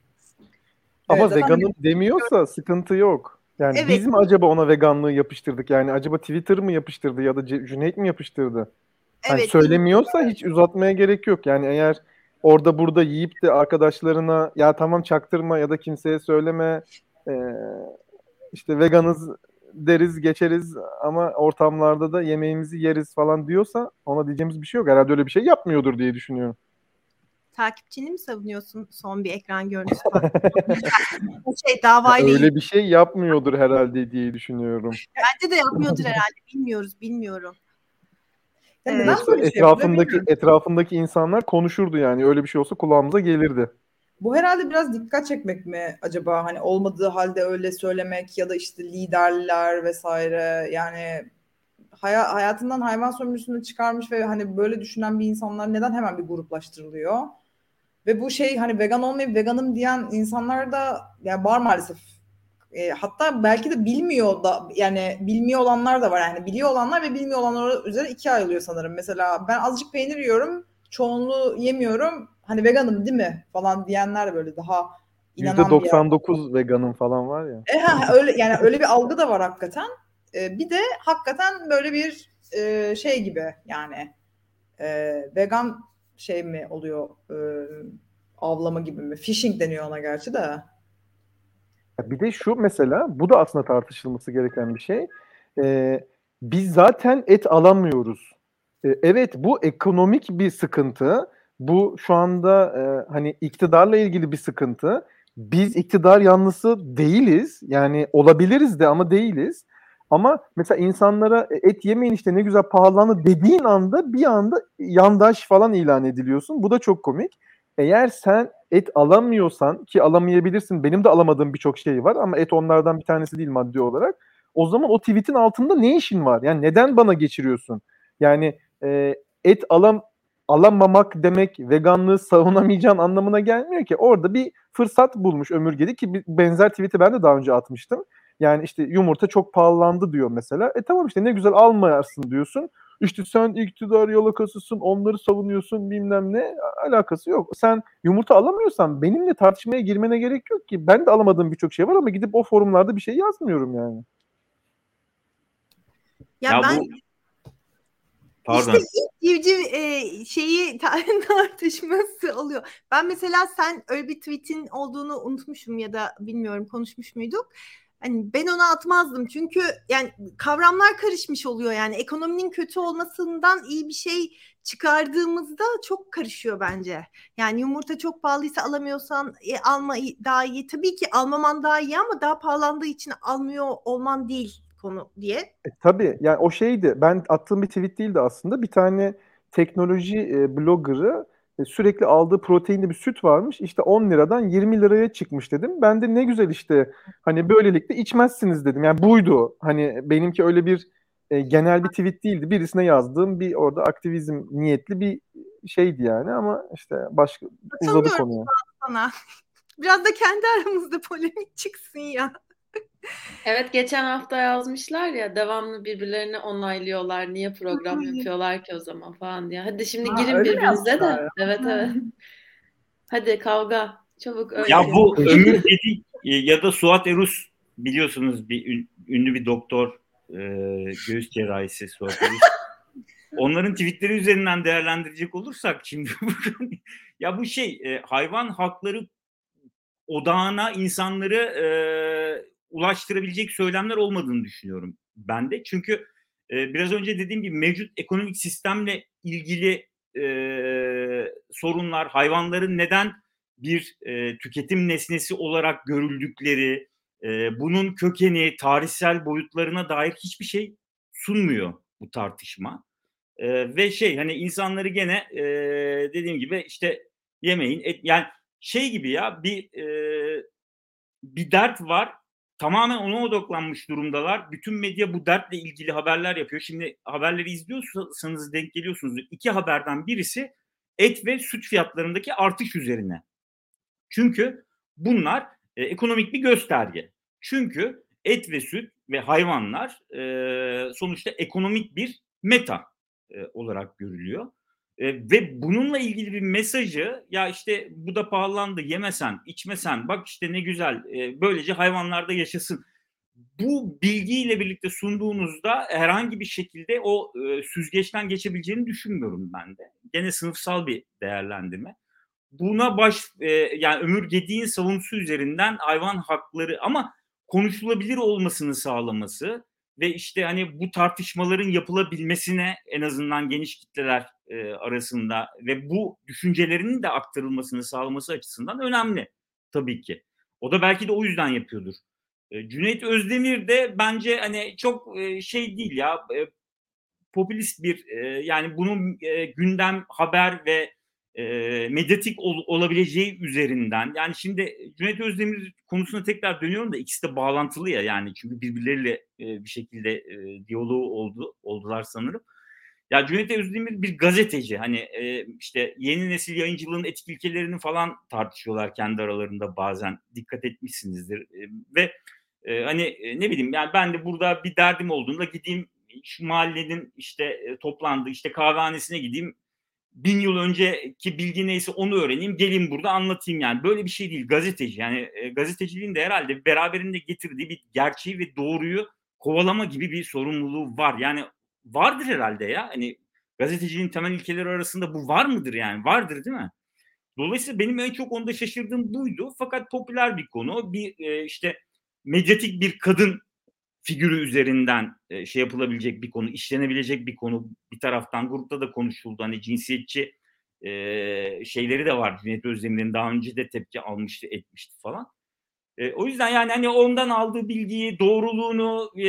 Ama Evet, zaten veganım demiyorsa sıkıntı yok. Yani Evet. biz mi acaba ona veganlığı yapıştırdık? Yani acaba Twitter mı yapıştırdı ya da C- Cüneyt mi yapıştırdı? Hani Evet. söylemiyorsa hiç uzatmaya gerek yok. Yani eğer orada burada yiyip de arkadaşlarına ya tamam çaktırma ya da kimseye söyleme, e, işte veganız deriz geçeriz ama ortamlarda da yemeğimizi yeriz falan diyorsa ona diyeceğimiz bir şey yok. Herhalde öyle bir şey yapmıyordur diye düşünüyorum. Takipçini mi savunuyorsun? Son bir ekran görüntüsü var. şey davayla ilgili. Öyle bir şey yapmıyordur herhalde diye düşünüyorum. Bence de yapmıyordur herhalde. Bilmiyoruz, bilmiyorum. Ya Ee, neden Yoksa böyle bir şey yapılıyor etrafındaki bilmiyorum. etrafındaki insanlar konuşurdu yani. Öyle bir şey olsa kulağımıza gelirdi. Bu herhalde biraz dikkat çekmek mi acaba? Hani olmadığı halde öyle söylemek ya da işte liderler vesaire, yani hay- hayatından hayvan sömürüsünü çıkarmış ve hani böyle düşünen bir insanlar neden hemen bir gruplaştırılıyor? Ve bu şey hani vegan olmayıp veganım diyen insanlar da yani var maalesef. E, hatta belki de bilmiyor da, yani bilmiyor olanlar da var. Yani biliyor olanlar ve bilmiyor olanlar üzerine ikiye ayrılıyor sanırım. Mesela ben azıcık peynir yiyorum, çoğunluğu yemiyorum. Hani veganım değil mi falan diyenler böyle daha inanan yüzde bir doksan dokuz veganım falan var ya. E, ha, öyle yani öyle bir algı da var hakikaten. E, bir de hakikaten böyle bir e, şey gibi yani e, vegan şey mi oluyor, e, avlama gibi mi? Fishing deniyor ona gerçi de. Bir de şu mesela, bu da aslında tartışılması gereken bir şey. Ee, biz zaten et alamıyoruz. Ee, evet, bu ekonomik bir sıkıntı. Bu şu anda e, hani iktidarla ilgili bir sıkıntı. Biz iktidar yanlısı değiliz. Yani olabiliriz de ama değiliz. Ama mesela insanlara et yemeyin işte ne güzel pahalandı dediğin anda bir anda yandaş falan ilan ediliyorsun. Bu da çok komik. Eğer sen et alamıyorsan, ki alamayabilirsin, benim de alamadığım birçok şey var ama et onlardan bir tanesi değil maddi olarak. O zaman o tweetin altında ne işin var? Yani neden bana geçiriyorsun? Yani e, et alam alamamak demek veganlığı savunamayacağın anlamına gelmiyor ki. Orada bir fırsat bulmuş ömürgedi ki bir benzer tweet'i ben de daha önce atmıştım. Yani işte yumurta çok pahalandı diyor mesela. E tamam işte ne güzel almayarsın diyorsun. İşte sen iktidar yalakasısın, onları savunuyorsun bilmem ne, alakası yok. Sen yumurta alamıyorsan benimle tartışmaya girmene gerek yok ki. Ben de alamadığım birçok şey var ama gidip o forumlarda bir şey yazmıyorum yani. Ya, Ya ben bu pardon. işte ilk civciv e, şeyi tartışması oluyor. Ben mesela sen öyle bir tweetin olduğunu unutmuşum ya da bilmiyorum konuşmuş muyduk? Hani ben ona atmazdım çünkü yani kavramlar karışmış oluyor yani ekonominin kötü olmasından iyi bir şey çıkardığımızda çok karışıyor bence. Yani yumurta çok pahalıysa alamıyorsan e, alma daha iyi. Tabii ki almaman daha iyi ama daha pahalandığı için almıyor olman değil konu diye. E, tabii yani o şeydi. Ben attığım bir tweet değildi aslında. Bir tane teknoloji e, bloggerı e, sürekli aldığı proteinli bir süt varmış. İşte on liradan yirmi liraya çıkmış dedim. Ben de ne güzel işte hani böylelikle içmezsiniz dedim. Yani buydu. Hani benimki öyle bir e, genel bir tweet değildi. Birisine yazdığım bir orada aktivizm niyetli bir şeydi yani ama işte başka uzadı Katılmıyorum konuya. sana. Biraz da kendi aramızda polemik çıksın ya. Evet, geçen hafta yazmışlar ya, devamlı birbirlerini onaylıyorlar. Niye program Hayır. yapıyorlar ki o zaman falan diye. Hadi şimdi Ha, girin öyle mi birbirinize yapmışlar de. ya? Evet, evet. Hadi kavga. Çabuk öyle. Ya bu Teşekkür- Ömür Gedik e, ya da Suat Erus biliyorsunuz bir ün- ünlü bir doktor, e, göğüs cerrahisi Suat Erus. Onların tweetleri üzerinden değerlendirecek olursak şimdi ya bu şey e, hayvan hakları odağına insanları e, ulaştırabilecek söylemler olmadığını düşünüyorum ben de. Çünkü e, biraz önce dediğim gibi mevcut ekonomik sistemle ilgili e, sorunlar, hayvanların neden bir e, tüketim nesnesi olarak görüldükleri, e, bunun kökeni, tarihsel boyutlarına dair hiçbir şey sunmuyor bu tartışma. E, ve şey hani insanları gene e, dediğim gibi işte yemeyin, et, yani şey gibi ya bir e, bir dert var. Tamamen ona odaklanmış durumdalar. Bütün medya bu dertle ilgili haberler yapıyor. Şimdi haberleri izliyorsanız denk geliyorsunuz. İki haberden birisi et ve süt fiyatlarındaki artış üzerine. Çünkü bunlar e, ekonomik bir gösterge. Çünkü et ve süt ve hayvanlar e, sonuçta ekonomik bir meta e, olarak görülüyor. E, ve bununla ilgili bir mesajı ya işte bu da pahalandı yemesen içmesen bak işte ne güzel e, böylece hayvanlar da yaşasın. Bu bilgiyle birlikte sunduğunuzda herhangi bir şekilde o e, süzgeçten geçebileceğini düşünmüyorum ben de. Gene sınıfsal bir değerlendirme. Buna baş e, yani Ömür Gedik'in savunusu üzerinden hayvan hakları ama konuşulabilir olmasını sağlaması ve işte hani bu tartışmaların yapılabilmesine en azından geniş kitleler e, arasında ve bu düşüncelerinin de aktarılmasını sağlaması açısından önemli tabii ki. O da belki de o yüzden yapıyordur. E, Cüneyt Özdemir de bence hani çok e, şey değil ya e, popülist bir e, yani bunun e, gündem haber ve e, medyatik ol, olabileceği üzerinden yani şimdi Cüneyt Özdemir konusuna tekrar dönüyorum da ikisi de bağlantılı ya yani çünkü birbirleriyle e, bir şekilde e, diyaloğu oldu oldular sanırım. Ya Cüneyt Özdemir bir gazeteci hani e, işte yeni nesil yayıncılığın etik ilkelerini falan tartışıyorlar kendi aralarında bazen dikkat etmişsinizdir e, ve e, hani e, ne bileyim yani ben de burada bir derdim olduğunda gideyim şu mahallenin işte e, toplandığı işte kahvehanesine gideyim bin yıl önceki bilgi neyse onu öğreneyim geleyim burada anlatayım yani böyle bir şey değil gazeteci yani e, gazeteciliğin de herhalde beraberinde getirdiği bir gerçeği ve doğruyu kovalama gibi bir sorumluluğu var yani vardır herhalde ya hani gazeteciliğin temel ilkeleri arasında bu var mıdır yani vardır değil mi? Dolayısıyla benim en çok onda şaşırdığım buydu fakat popüler bir konu bir e, işte medyatik bir kadın figürü üzerinden e, şey yapılabilecek bir konu, işlenebilecek bir konu. Bir taraftan grupta da konuşuldu. Hani cinsiyetçi e, şeyleri de var. Cüneyt Özdemir'in daha önce de tepki almıştı, etmişti falan. E, o yüzden yani hani ondan aldığı bilgiyi, doğruluğunu e,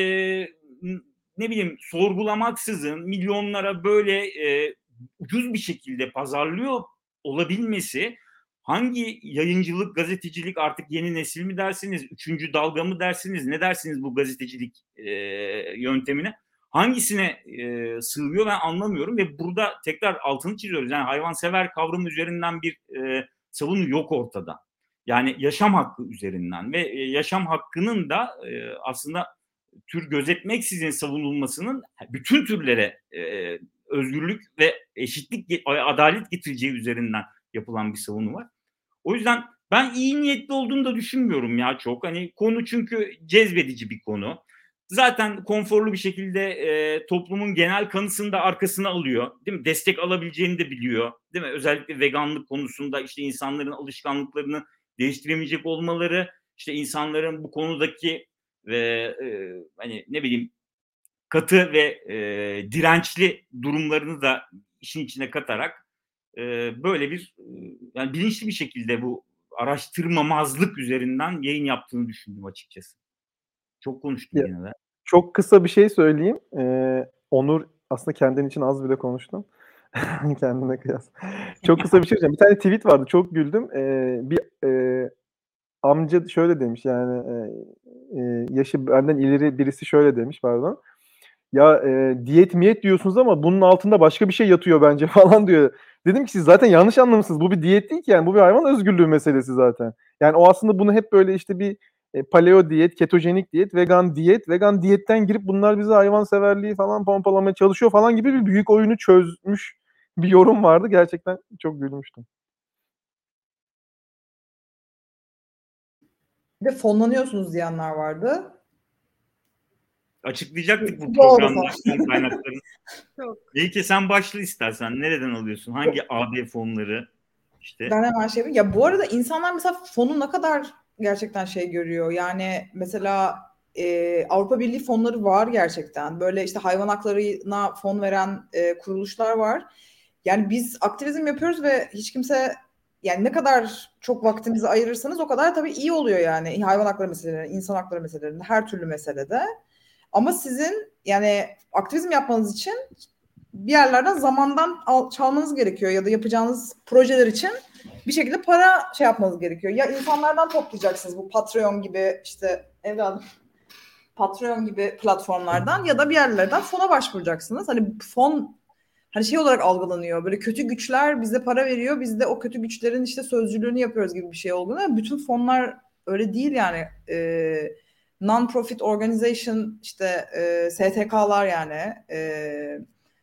ne bileyim sorgulamaksızın milyonlara böyle e, ucuz bir şekilde pazarlıyor olabilmesi hangi yayıncılık, gazetecilik artık yeni nesil mi dersiniz, üçüncü dalga mı dersiniz, ne dersiniz bu gazetecilik e, yöntemine? Hangisine e, sığıyor ben anlamıyorum ve burada tekrar altını çiziyoruz. Yani hayvansever kavramı üzerinden bir e, savunu yok ortada. Yani yaşam hakkı üzerinden ve e, yaşam hakkının da e, aslında tür gözetmeksizin savunulmasının bütün türlere e, özgürlük ve eşitlik, adalet getireceği üzerinden yapılan bir savunu var. O yüzden ben iyi niyetli olduğunu da düşünmüyorum ya çok. Hani konu çünkü cezbedici bir konu. zaten konforlu bir şekilde e, toplumun genel kanısını da arkasına alıyor. Değil mi? Destek alabileceğini de biliyor. Değil mi? Özellikle veganlık konusunda işte insanların alışkanlıklarını değiştiremeyecek olmaları, işte insanların bu konudaki ve e, hani ne bileyim katı ve e, dirençli durumlarını da işin içine katarak e, böyle bir e, yani bilinçli bir şekilde bu araştırmamazlık üzerinden yayın yaptığını düşündüm açıkçası. Çok konuştum Ya, yine de. Çok kısa bir şey söyleyeyim. Ee, Onur aslında kendin için az bile konuştun. Kendine kıyas. Çok kısa bir şey söyleyeceğim. Bir tane tweet vardı. Çok güldüm. Ee, bir e, amca şöyle demiş yani e, e, yaşı benden ileri birisi şöyle demiş pardon. Ya e, diyet miyet diyorsunuz ama bunun altında başka bir şey yatıyor bence falan diyor. Dedim ki siz zaten yanlış anlamışsınız. Bu bir diyet değil ki yani. Bu bir hayvan özgürlüğü meselesi zaten. Yani o aslında bunu hep böyle işte bir e, paleo diyet, ketojenik diyet, vegan diyet, vegan diyetten girip bunlar bize hayvanseverliği falan pompalamaya çalışıyor falan gibi bir büyük oyunu çözmüş bir yorum vardı. Gerçekten çok gülmüştüm. Bir de fonlanıyorsunuz diyenler vardı. Açıklayacaktık bu Doğru programda falan. fon kaynaklarını. Çok. Belki sen başla istersen. Nereden alıyorsun? Hangi A B fonları? İşte Ben hemen şey yapayım. Ya bu arada insanlar mesela fonu ne kadar gerçekten şey görüyor. Yani mesela e, Avrupa Birliği fonları var gerçekten. Böyle işte hayvan haklarına fon veren e, kuruluşlar var. Yani biz aktivizm yapıyoruz ve hiç kimse yani ne kadar çok vaktinizi ayırırsanız o kadar tabii iyi oluyor yani. Hayvan hakları meselelerinde, insan hakları meselelerinde, her türlü meselede. Ama sizin yani aktivizm yapmanız için bir yerlerden zamandan al, çalmanız gerekiyor ya da yapacağınız projeler için bir şekilde para şey yapmanız gerekiyor. Ya insanlardan toplayacaksınız bu Patreon gibi işte evladım Patreon gibi platformlardan ya da bir yerlerden fona başvuracaksınız. Hani fon hani şey olarak algılanıyor. Böyle kötü güçler bize para veriyor. Biz de o kötü güçlerin işte sözcülüğünü yapıyoruz gibi bir şey olduğunu. Bütün fonlar öyle değil yani. Ee, non-profit organization işte e, S T K'lar yani e,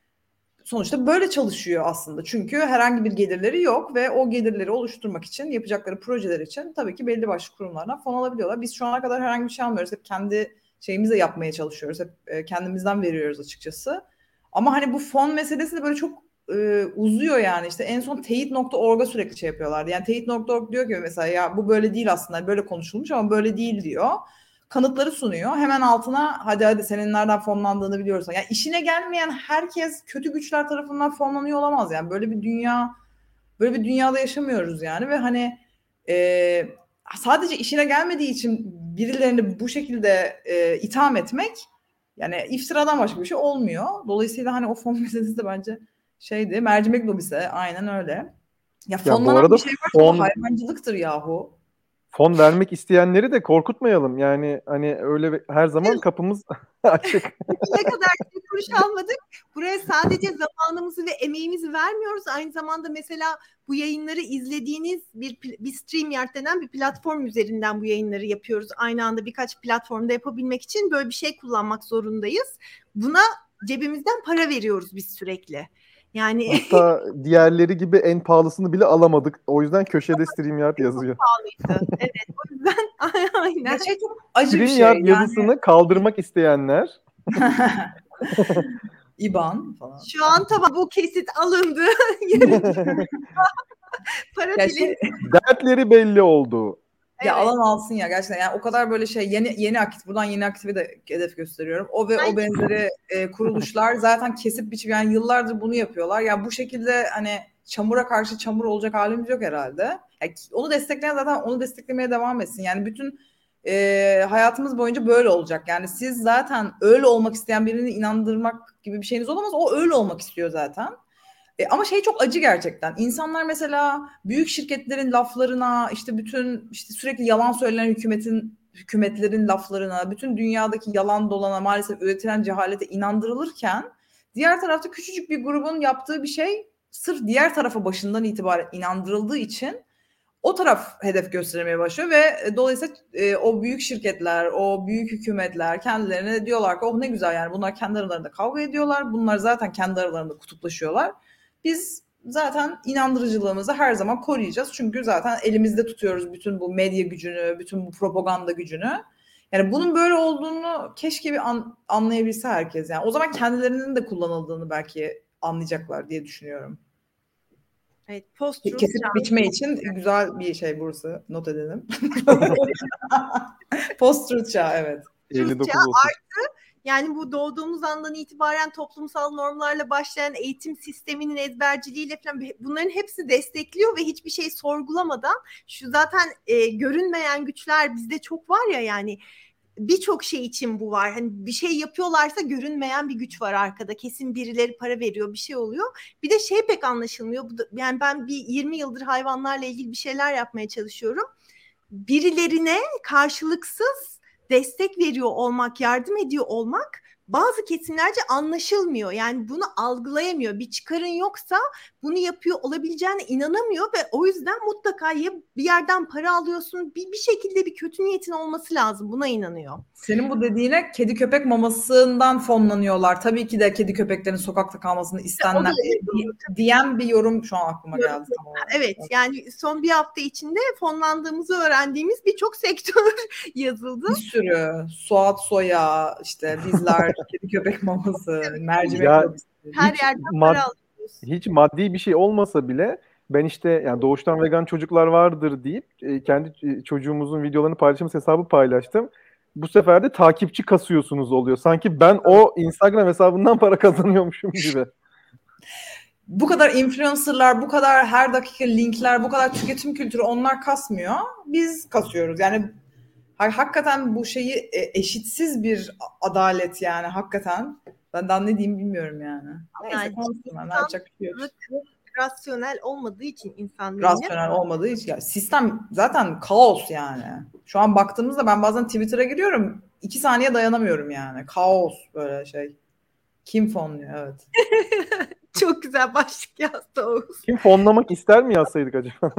sonuçta böyle çalışıyor aslında. Çünkü herhangi bir gelirleri yok ve o gelirleri oluşturmak için yapacakları projeler için tabii ki belli başlı kurumlardan fon alabiliyorlar. Biz şu ana kadar herhangi bir şey almıyoruz. Hep kendi şeyimizle yapmaya çalışıyoruz. Hep kendimizden veriyoruz açıkçası. Ama hani bu fon meselesi de böyle çok e, uzuyor yani. İşte en son teyit nokta org'a sürekli şey yapıyorlardı. Yani teyit nokta org diyor ki mesela ya bu böyle değil aslında. Böyle konuşulmuş ama böyle değil diyor. Kanıtları sunuyor. Hemen altına hadi hadi senin nereden fonlandığını biliyoruz. Yani işine gelmeyen herkes kötü güçler tarafından fonlanıyor olamaz yani. Böyle bir dünya böyle bir dünyada yaşamıyoruz yani ve hani e, sadece işine gelmediği için birilerini bu şekilde e, itham etmek yani iftiradan başka bir şey olmuyor. Dolayısıyla hani o fon meselesi de bence şeydi. Mercimek lobisi aynen öyle. Ya Ya bu fonlanan arada bir şey varsa fon o hayvancılıktır yahu. fon vermek isteyenleri de korkutmayalım. Yani hani öyle bir- her zaman kapımız açık. Ne kadar bir kuruş almadık. Buraya sadece zamanımızı ve emeğimizi vermiyoruz. Aynı zamanda mesela bu yayınları izlediğiniz bir, bir StreamYard denen bir platform üzerinden bu yayınları yapıyoruz. Aynı anda birkaç platformda yapabilmek için böyle bir şey kullanmak zorundayız. Buna cebimizden para veriyoruz biz sürekli. Yani Hatta diğerleri gibi en pahalısını bile alamadık. O yüzden köşede StreamYard yazıyor. pahalıydı. Evet, o yüzden aynen. Ya şey çok acı bir şey. StreamYard Yani yazısını kaldırmak isteyenler İban falan. Şu an tamam bu kesit alındı. Para Ya dilin. şey, dertleri belli oldu. ya Evet. alan alsın ya gerçekten. Yani o kadar böyle şey yeni yeni aktif buradan yeni aktife de hedef gösteriyorum. O ve o benzeri e, kuruluşlar zaten kesip biçip yani yıllardır bunu yapıyorlar. Yani bu şekilde hani çamura karşı çamur olacak halimiz yok herhalde. Yani onu destekleyen zaten onu desteklemeye devam etsin. Yani bütün e, hayatımız boyunca böyle olacak. Yani siz zaten öyle olmak isteyen birini inandırmak gibi bir şeyiniz olamaz. O öyle olmak istiyor zaten. E, ama şey çok acı gerçekten. İnsanlar mesela büyük şirketlerin laflarına, işte bütün işte sürekli yalan söylenen hükümetin hükümetlerin laflarına, bütün dünyadaki yalan dolana maalesef üretilen cehalete inandırılırken diğer tarafta küçücük bir grubun yaptığı bir şey sırf diğer tarafa başından itibaren inandırıldığı için o taraf hedef göstermeye başlıyor ve dolayısıyla e, o büyük şirketler, o büyük hükümetler kendilerine diyorlar ki oh ne güzel yani bunlar kendi aralarında kavga ediyorlar. Bunlar zaten kendi aralarında kutuplaşıyorlar. Biz zaten inandırıcılığımızı her zaman koruyacağız. Çünkü zaten elimizde tutuyoruz bütün bu medya gücünü, bütün bu propaganda gücünü. Yani bunun böyle olduğunu keşke bir an, anlayabilse herkes. Yani o zaman kendilerinin de kullanıldığını belki anlayacaklar diye düşünüyorum. Evet, post Kesip biçme için güzel bir şey burası. Not edelim. Post-truth çağı, evet. elli dokuz Çağı otuz. artı yani bu doğduğumuz andan itibaren toplumsal normlarla başlayan eğitim sisteminin ezberciliğiyle falan bunların hepsi destekliyor ve hiçbir şey sorgulamadan şu zaten e, görünmeyen güçler bizde çok var ya, yani birçok şey için bu var. Hani bir şey yapıyorlarsa görünmeyen bir güç var arkada. Kesin birileri para veriyor, bir şey oluyor. Bir de şey pek anlaşılmıyor. Bu da, yani ben bir yirmi yıldır hayvanlarla ilgili bir şeyler yapmaya çalışıyorum. Birilerine karşılıksız destek veriyor olmak, yardım ediyor olmak bazı kesimlerce anlaşılmıyor. Yani bunu algılayamıyor. Bir çıkarın yoksa bunu yapıyor olabileceğine inanamıyor ve o yüzden mutlaka ya bir yerden para alıyorsun, bir, bir şekilde bir kötü niyetin olması lazım. Buna inanıyor. Senin bu dediğine kedi köpek mamasından fonlanıyorlar. Tabii ki de kedi köpeklerin sokakta kalmasını istenler diyen bir yorum şu an aklıma geldi. Tam olarak. Evet, yani son bir hafta içinde fonlandığımızı öğrendiğimiz birçok sektör yazıldı. Bir sürü. Suat Soya, işte bizler, kedi köpek maması, mercimek Ya, lobisi. Her hiç yerden mad- para alıyoruz. Hiç maddi bir şey olmasa bile ben işte yani doğuştan vegan çocuklar vardır deyip e, kendi e, çocuğumuzun videolarını paylaştığımız hesabı paylaştım. Bu sefer de takipçi kasıyorsunuz oluyor. Sanki ben o Instagram hesabından para kazanıyormuşum gibi. Bu kadar influencerlar, bu kadar her dakika linkler, bu kadar tüketim kültürü onlar kasmıyor. Biz kasıyoruz. Yani hakikaten bu şeyi e, eşitsiz bir adalet yani hakikaten. Ben daha ne diyeyim bilmiyorum yani. Neyse Yani konuştum ben. Yapacak bir şey yok. Rasyonel olmadığı için insan Rasyonel olmadığı için. Yani sistem zaten kaos yani. Şu an baktığımızda ben bazen Twitter'a giriyorum. iki saniye dayanamıyorum yani. Kaos böyle şey. Kim fonluyor? Evet. Çok güzel başlık yazdı Oğuz. Kim fonlamak ister mi yazsaydık acaba?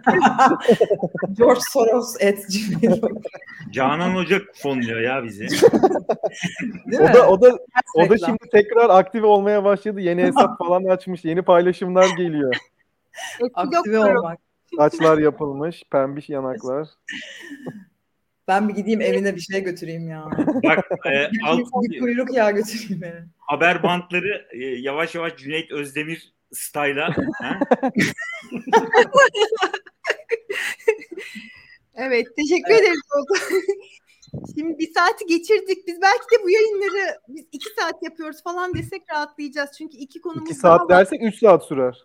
George Soros et gmail. Canan Hoca fonluyor ya bizi. Değil o mi? da o da o da Reklam. şimdi tekrar aktive olmaya başladı. Yeni hesap falan açmış. Yeni paylaşımlar geliyor. Aktive olmak. Saçlar yapılmış, pembiş yanaklar. Ben bir gideyim evine bir şey götüreyim ya. Bak e, alt, Bir kuyruk yağı götüreyim eve. haber bantları e, yavaş yavaş Cüneyt Özdemir style'a. Evet, teşekkür evet. ederiz Oğuz. Şimdi bir saati geçirdik. Biz belki de bu yayınları biz iki saat yapıyoruz falan desek rahatlayacağız. Çünkü iki konumuz İki saat daha dersek üç saat sürer.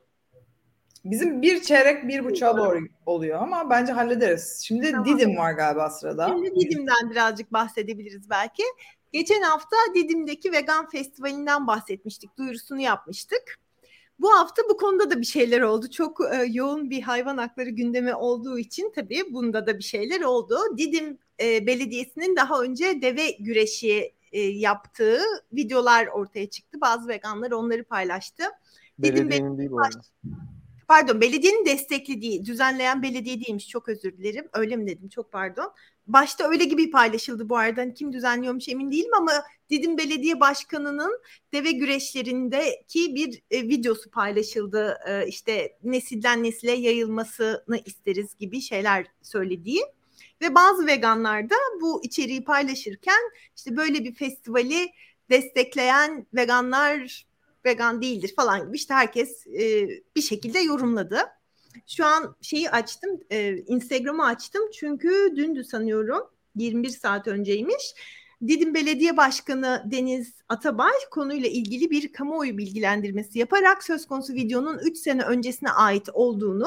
Bizim bir çeyrek bir buçuğa doğru oluyor ama bence hallederiz. Şimdi tamam. Didim var galiba sırada. Şimdi Didim'den birazcık bahsedebiliriz belki. Geçen hafta Didim'deki vegan festivalinden bahsetmiştik. Duyurusunu yapmıştık. Bu hafta bu konuda da bir şeyler oldu. Çok e, yoğun bir hayvan hakları gündemi olduğu için tabii bunda da bir şeyler oldu. Didim e, Belediyesi'nin daha önce deve güreşi e, yaptığı videolar ortaya çıktı. Bazı veganlar onları paylaştı. Belediyenin değil bu arada. Pardon, belediyenin desteklediği, düzenleyen belediye değilmiş. Çok özür dilerim. Öyle mi dedim? Çok pardon. Başta öyle gibi paylaşıldı bu arada. Hani kim düzenliyormuş emin değilim ama Didim Belediye Başkanı'nın deve güreşlerindeki bir e, videosu paylaşıldı. E, işte nesilden nesile yayılmasını isteriz gibi şeyler söylediği. Ve bazı veganlar da bu içeriği paylaşırken işte böyle bir festivali destekleyen veganlar vegan değildir falan gibi işte herkes e, bir şekilde yorumladı. Şu an şeyi açtım, e, Instagram'ı açtım çünkü dündü sanıyorum, yirmi bir saat önceymiş. Didim Belediye Başkanı Deniz Atabay konuyla ilgili bir kamuoyu bilgilendirmesi yaparak söz konusu videonun üç sene öncesine ait olduğunu,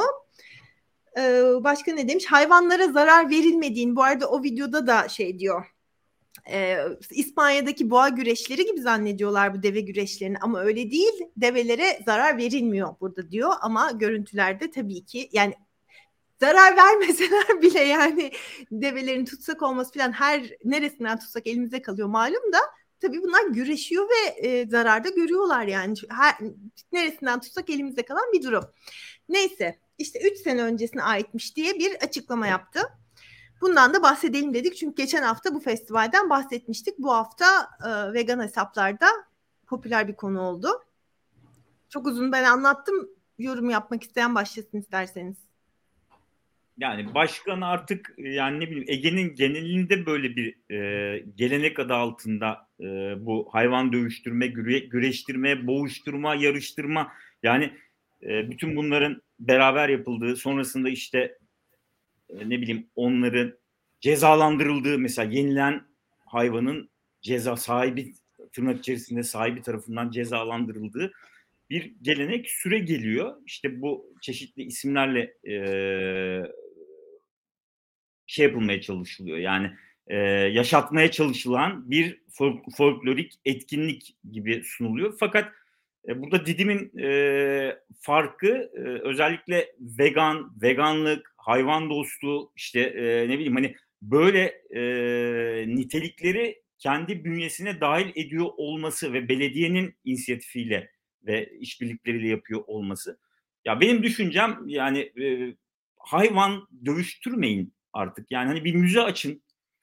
e, başka ne demiş? Hayvanlara zarar verilmediğini, bu arada o videoda da şey diyor. Ee, İspanya'daki boğa güreşleri gibi zannediyorlar bu deve güreşlerini ama öyle değil, develere zarar verilmiyor burada diyor ama görüntülerde tabii ki yani zarar vermeseler bile yani develerin tutsak olması falan her neresinden tutsak elimizde kalıyor malum da tabii bunlar güreşiyor ve e, zarar da görüyorlar yani her, neresinden tutsak elimizde kalan bir durum. Neyse işte üç sene öncesine aitmiş diye bir açıklama yaptı. Bundan da bahsedelim dedik çünkü geçen hafta bu festivalden bahsetmiştik. Bu hafta e, vegan hesaplarda popüler bir konu oldu. Çok uzun ben anlattım. Yorum yapmak isteyen başlasın isterseniz. Yani başkan artık yani ne bileyim Ege'nin genelinde böyle bir e, gelenek adı altında e, bu hayvan dövüştürme, güre, güreştirme, boğuşturma, yarıştırma yani e, bütün bunların beraber yapıldığı sonrasında işte e, ne bileyim onların cezalandırıldığı mesela yenilen hayvanın ceza sahibi tırnak içerisinde sahibi tarafından cezalandırıldığı bir gelenek süre geliyor. İşte bu çeşitli isimlerle e, şey yapılmaya çalışılıyor. Yani e, yaşatmaya çalışılan bir folk, folklorik etkinlik gibi sunuluyor. Fakat e, burada Didim'in e, farkı e, özellikle vegan, veganlık, hayvan dostu işte e, ne bileyim hani böyle e, nitelikleri kendi bünyesine dahil ediyor olması ve belediyenin inisiyatifiyle ve işbirlikleriyle yapıyor olması. Ya benim düşüncem yani e, hayvan dövüştürmeyin artık. Yani hani bir müze açın.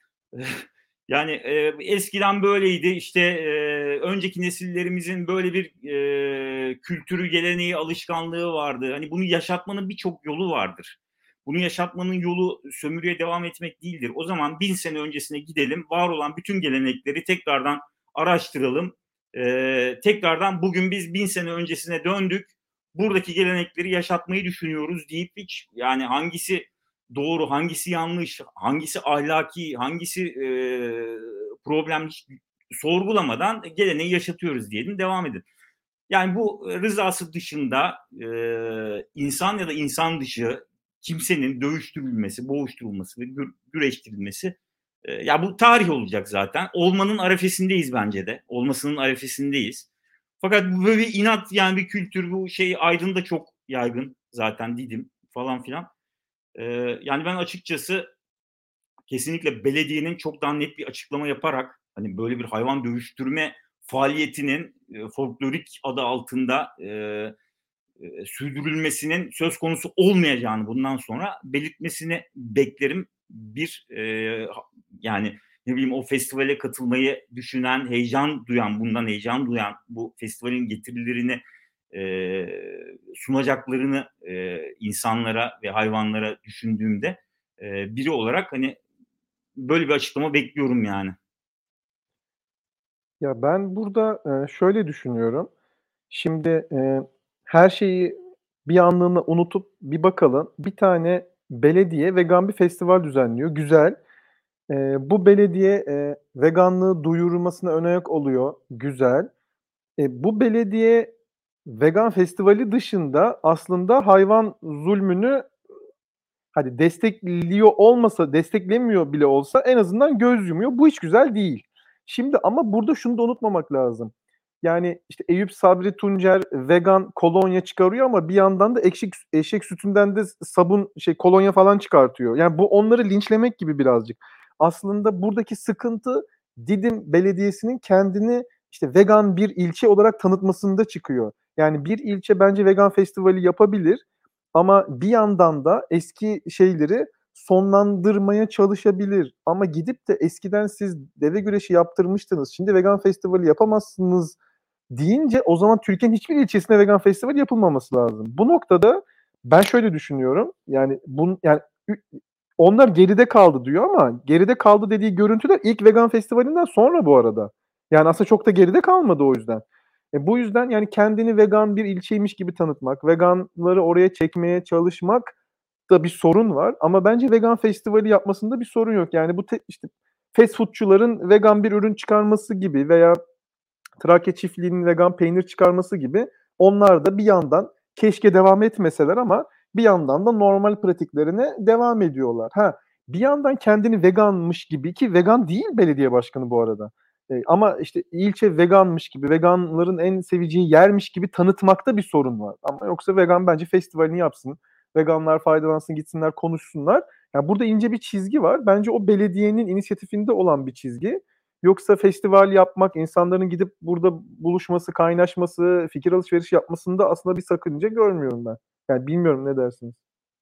Yani e, eskiden böyleydi işte e, önceki nesillerimizin böyle bir e, kültürü, geleneği, alışkanlığı vardı. Hani bunu yaşatmanın birçok yolu vardır. Bunu yaşatmanın yolu sömürüye devam etmek değildir. O zaman bin sene öncesine gidelim, var olan bütün gelenekleri tekrardan araştıralım. E, tekrardan bugün biz bin sene öncesine döndük. Buradaki gelenekleri yaşatmayı düşünüyoruz deyip hiç yani hangisi doğru, hangisi yanlış, hangisi ahlaki, hangisi e, problem hiç sorgulamadan geleneği yaşatıyoruz diyelim, devam edin. Yani bu rızası dışında e, insan ya da insan dışı kimsenin dövüştürülmesi, boğuşturulması ve gü- güreştirilmesi e, ya bu tarih olacak zaten. Olmanın arefesindeyiz bence de. Olmasının arefesindeyiz. Fakat bu böyle bir inat yani bir kültür bu şey Aydın'da çok yaygın zaten Didim falan filan. Ee, yani ben açıkçası kesinlikle belediyenin çok daha net bir açıklama yaparak hani böyle bir hayvan dövüştürme faaliyetinin e, folklorik adı altında e, e, sürdürülmesinin söz konusu olmayacağını bundan sonra belirtmesini beklerim. Bir e, yani ne bileyim o festivale katılmayı düşünen, heyecan duyan, bundan heyecan duyan, bu festivalin getirilerini e, sunacaklarını e, insanlara ve hayvanlara düşündüğümde e, biri olarak hani böyle bir açıklama bekliyorum yani. Ya ben burada e, şöyle düşünüyorum. Şimdi e, her şeyi bir anlığına unutup bir bakalım. Bir tane belediye vegan bir festival düzenliyor. Güzel. E, bu belediye e, veganlığı duyurmasına ön ayak oluyor. Güzel. E, bu belediye vegan festivali dışında aslında hayvan zulmünü hadi destekliyor olmasa, desteklemiyor bile olsa en azından göz yumuyor. Bu hiç güzel değil. Şimdi ama burada şunu da unutmamak lazım. Yani işte Eyüp Sabri Tuncer vegan kolonya çıkarıyor ama bir yandan da eşek, eşek sütünden de sabun şey kolonya falan çıkartıyor. Yani bu onları linçlemek gibi birazcık. Aslında buradaki sıkıntı Didim Belediyesi'nin kendini işte vegan bir ilçe olarak tanıtmasında çıkıyor. Yani bir ilçe bence vegan festivali yapabilir ama bir yandan da eski şeyleri sonlandırmaya çalışabilir. Ama gidip de eskiden siz deve güreşi yaptırmıştınız, şimdi vegan festivali yapamazsınız deyince o zaman Türkiye'nin hiçbir ilçesine vegan festival yapılmaması lazım. Bu noktada ben şöyle düşünüyorum. Yani bun yani onlar geride kaldı diyor ama geride kaldı dediği görüntüler ilk vegan festivalinden sonra bu arada. Yani aslında çok da geride kalmadı o yüzden. E bu yüzden yani kendini vegan bir ilçeymiş gibi tanıtmak, veganları oraya çekmeye çalışmak da bir sorun var. Ama bence vegan festivali yapmasında bir sorun yok. Yani bu te- işte fast foodçuların vegan bir ürün çıkarması gibi veya Trakya çiftliğinin vegan peynir çıkarması gibi onlar da bir yandan keşke devam etmeseler ama bir yandan da normal pratiklerine devam ediyorlar. Ha bir yandan kendini veganmış gibi ki vegan değil belediye başkanı bu arada. E, ama işte ilçe veganmış gibi, veganların en seveceği yermiş gibi tanıtmakta bir sorun var. Ama yoksa vegan bence festivalini yapsın. Veganlar faydalansın, gitsinler, konuşsunlar. Yani burada ince bir çizgi var. Bence o belediyenin inisiyatifinde olan bir çizgi. Yoksa festival yapmak, insanların gidip burada buluşması, kaynaşması, fikir alışverişi yapmasında aslında bir sakınca görmüyorum ben. Yani bilmiyorum ne dersiniz?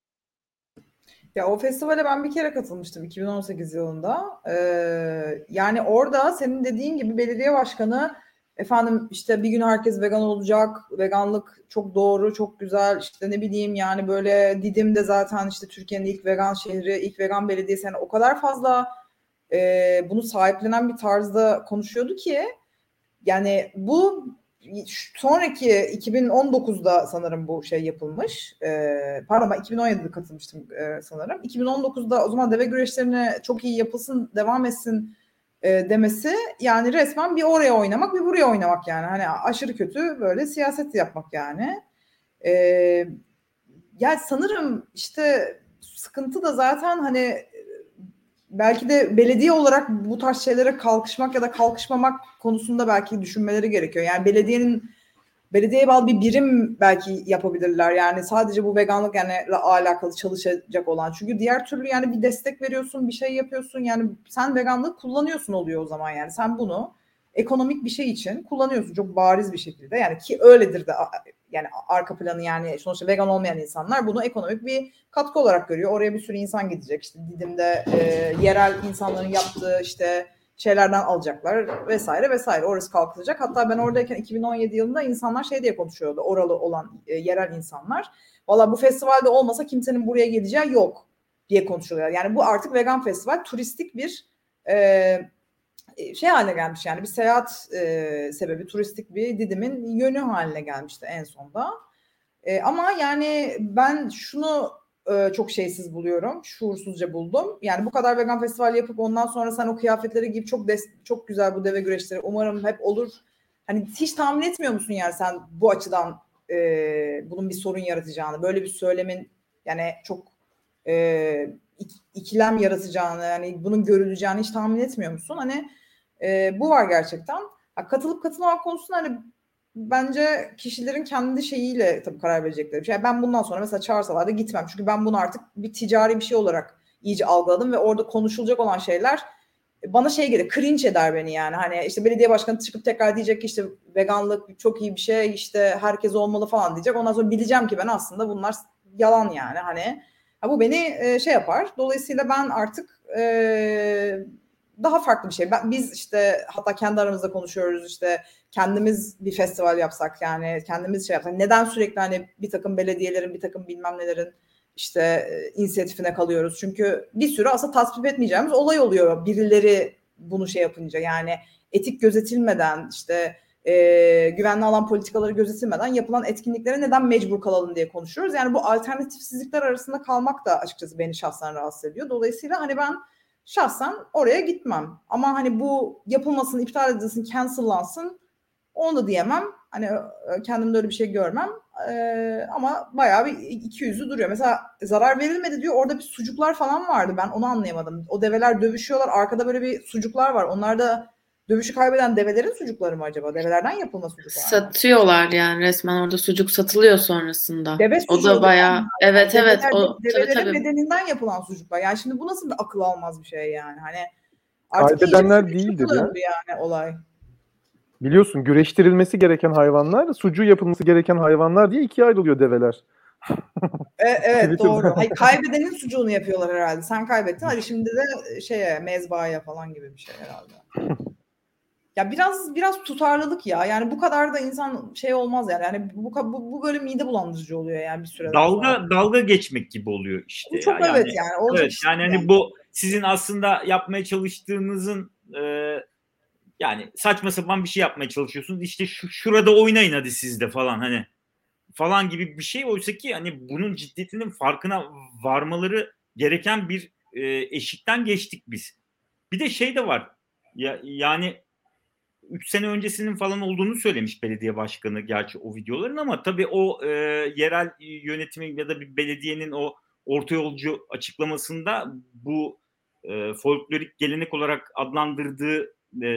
Ya o festivale ben bir kere katılmıştım iki bin on sekiz yılında. Ee, yani orada senin dediğin gibi belediye başkanı Efendim işte bir gün herkes vegan olacak. Veganlık çok doğru, çok güzel. İşte ne bileyim yani böyle Didim'de zaten işte Türkiye'nin ilk vegan şehri, ilk vegan belediyesi. Yani o kadar fazla e, bunu sahiplenen bir tarzda konuşuyordu ki yani bu sonraki iki bin on dokuzda sanırım bu şey yapılmış. E, pardon ben iki bin on yedide katılmıştım e, sanırım. iki bin on dokuzda o zaman deve güreşlerine çok iyi yapılsın, devam etsin e, demesi yani resmen bir oraya oynamak bir buraya oynamak yani. Hani aşırı kötü böyle siyaset yapmak yani. E, yani sanırım işte sıkıntı da zaten hani belki de belediye olarak bu tarz şeylere kalkışmak ya da kalkışmamak konusunda belki düşünmeleri gerekiyor. Yani belediyenin belediyeye bağlı bir birim belki yapabilirler. Yani sadece bu veganlık yani alakalı çalışacak olan. Çünkü diğer türlü yani bir destek veriyorsun, bir şey yapıyorsun. Yani sen veganlığı kullanıyorsun oluyor o zaman yani. Sen bunu ekonomik bir şey için kullanıyorsun çok bariz bir şekilde. Yani ki öyledir de yani arka planı yani sonuçta vegan olmayan insanlar bunu ekonomik bir katkı olarak görüyor. Oraya bir sürü insan gidecek. İşte Didim'de e, yerel insanların yaptığı işte şeylerden alacaklar vesaire vesaire. Orası kalkılacak. Hatta ben oradayken iki bin on yedi yılında insanlar şey diye konuşuyordu. Oralı olan e, yerel insanlar. Valla bu festivalde olmasa kimsenin buraya geleceği yok diye konuşuyorlar. Yani bu artık vegan festival turistik bir e, şey haline gelmiş yani bir seyahat e, sebebi turistik bir Didim'in yönü haline gelmişti en sonda. E, ama yani ben şunu e, çok şeysiz buluyorum, şuursuzca buldum. Yani bu kadar vegan festival yapıp ondan sonra sen o kıyafetleri giyip çok des- çok güzel bu deve güreşleri umarım hep olur. Hani hiç tahmin etmiyor musun yani sen bu açıdan e, bunun bir sorun yaratacağını, böyle bir söylemin yani çok e, ikilem yaratacağını, yani bunun görüleceğini hiç tahmin etmiyor musun? Hani e, bu var gerçekten. Ha, katılıp katılmamak konusunda hani bence kişilerin kendi şeyiyle tabii karar verecekleri bir şey. Yani ben bundan sonra mesela çağırsalar da gitmem. Çünkü ben bunu artık bir ticari bir şey olarak iyice algıladım ve orada konuşulacak olan şeyler bana şey gelir, cringe eder beni yani. Hani işte belediye başkanı çıkıp tekrar diyecek ki işte veganlık çok iyi bir şey, işte herkes olmalı falan diyecek. Ondan sonra bileceğim ki ben aslında bunlar yalan yani hani. Ha, bu beni e, şey yapar. Dolayısıyla ben artık e, daha farklı bir şey. Ben, biz işte hatta kendi aramızda konuşuyoruz işte kendimiz bir festival yapsak yani kendimiz şey yapsak. Neden sürekli hani bir takım belediyelerin bir takım bilmem nelerin işte e, inisiyatifine kalıyoruz. Çünkü bir sürü aslında tasvip etmeyeceğimiz olay oluyor. Birileri bunu şey yapınca yani etik gözetilmeden işte e, güvenli alan politikaları gözetilmeden yapılan etkinliklere neden mecbur kalalım diye konuşuyoruz. Yani bu alternatifsizlikler arasında kalmak da açıkçası beni şahsen rahatsız ediyor. Dolayısıyla hani ben şahsen oraya gitmem. Ama hani bu yapılmasın, iptal edilsin, cancellansın onu da diyemem. Hani kendimde öyle bir şey görmem. Ee, ama bayağı bir iki yüzlü duruyor. Mesela zarar verilmedi diyor. Orada bir sucuklar falan vardı. Ben onu anlayamadım. O develer dövüşüyorlar. Arkada böyle bir sucuklar var. Onlar da dövüşü kaybeden develerin sucukları mı acaba? Develerden yapılma sucuklar mı? Satıyorlar yani resmen orada sucuk satılıyor sonrasında. Deve O sucuğu da bayağı yani. evet Develer, evet o develerin tabii tabii. bedeninden yapılan sucuklar. Yani şimdi bu nasıl bir akıl almaz bir şey yani. Hani artık Kaybedenler iyice değildir ya. yani olay. Biliyorsun güreştirilmesi gereken hayvanlar, sucuğu yapılması gereken hayvanlar diye ikiye ayrılıyor develer. E, evet Twitter'da. doğru. Hayır, kaybedenin sucuğunu yapıyorlar herhalde. Sen kaybettin. Hadi şimdi de şeye mezbahaya falan gibi bir şey herhalde. Ya biraz biraz tutarlılık ya. Yani bu kadar da insan şey olmaz yani. Yani bu bu, bu böyle mide bulandırıcı oluyor yani bir süreden dalga sonra. dalga geçmek gibi oluyor işte. Bu çok ya. evet yani, yani. Olacak evet, işte yani hani yani. bu sizin aslında yapmaya çalıştığınızın e, yani saçma sapan bir şey yapmaya çalışıyorsunuz. İşte şu şurada oynayın hadi siz de falan hani falan gibi bir şey. Oysa ki hani bunun ciddiyetinin farkına varmaları gereken bir e, eşikten geçtik biz. Bir de şey de var. Ya, yani üç sene öncesinin falan olduğunu söylemiş belediye başkanı gerçi o videoların ama tabii o e, yerel yönetimin ya da bir belediyenin o orta yolcu açıklamasında bu e, folklorik gelenek olarak adlandırdığı e,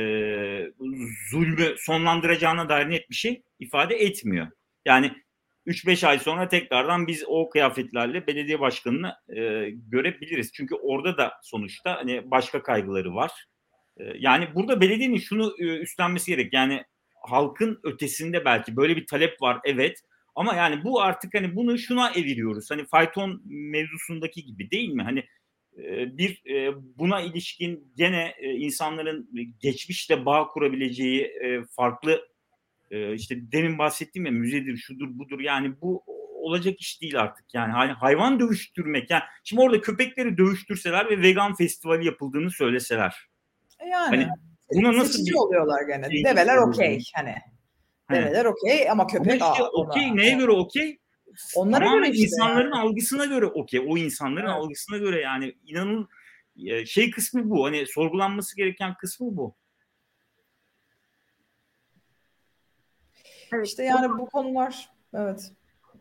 zulmü sonlandıracağına dair net bir şey ifade etmiyor. Yani üç beş ay sonra tekrardan biz o kıyafetlerle belediye başkanını e, görebiliriz. Çünkü orada da sonuçta hani başka kaygıları var. Yani burada belediyenin şunu üstlenmesi gerek. Yani halkın ötesinde belki böyle bir talep var evet. Ama yani bu artık hani bunu şuna eviriyoruz. Hani fayton mevzusundaki gibi değil mi? Hani e, bir e, buna ilişkin gene e, insanların geçmişle bağ kurabileceği e, farklı e, işte demin bahsettiğim ya müzedir, şudur budur, yani bu olacak iş değil artık. Yani hay- hayvan dövüştürmek, yani şimdi orada köpekleri dövüştürseler ve vegan festivali yapıldığını söyleseler. E Yani Hani buna nasıl seçici bir oluyorlar gene. şey Develer olur? okey hani. He. Develer okey ama Ama köpek işte aa, okey ona- neye göre okey? Onlara Tamamen göre işte insanların algısına göre okey. O insanların Evet. algısına göre, yani inanın e, şey kısmı bu. Hani sorgulanması gereken kısmı bu. Evet. İşte yani bu konular evet.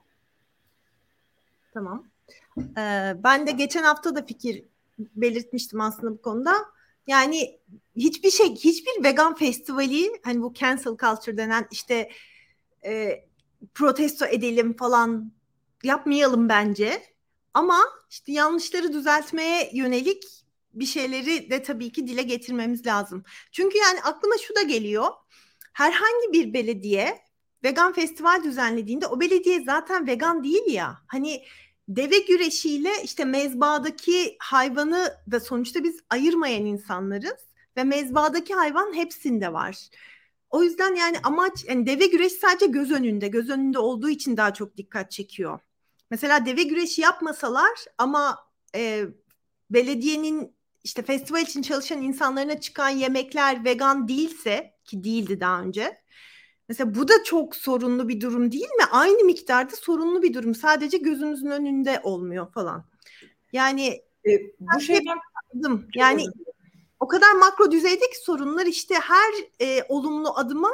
Tamam. Ee, ben de geçen hafta da fikir belirtmiştim aslında bu konuda. Yani hiçbir şey, hiçbir vegan festivali, hani bu cancel culture denen işte e, protesto edelim falan yapmayalım bence. Ama işte yanlışları düzeltmeye yönelik bir şeyleri de tabii ki dile getirmemiz lazım. Çünkü yani aklıma şu da geliyor. Herhangi bir belediye vegan festival düzenlediğinde o belediye zaten vegan değil ya. Hani deve güreşiyle işte mezbadaki hayvanı da sonuçta biz ayırmayan insanlarız ve mezbadaki hayvan hepsinde var. O yüzden yani amaç, yani deve güreşi sadece göz önünde, göz önünde olduğu için daha çok dikkat çekiyor. Mesela deve güreşi yapmasalar ama e, belediyenin işte festival için çalışan insanlarına çıkan yemekler vegan değilse, ki değildi daha önce. Mesela bu da çok sorunlu bir durum değil mi? Aynı miktarda sorunlu bir durum. Sadece gözümüzün önünde olmuyor falan. Yani E, bu şeyden adım, yani o kadar makro düzeydeki sorunlar işte her e, olumlu adıma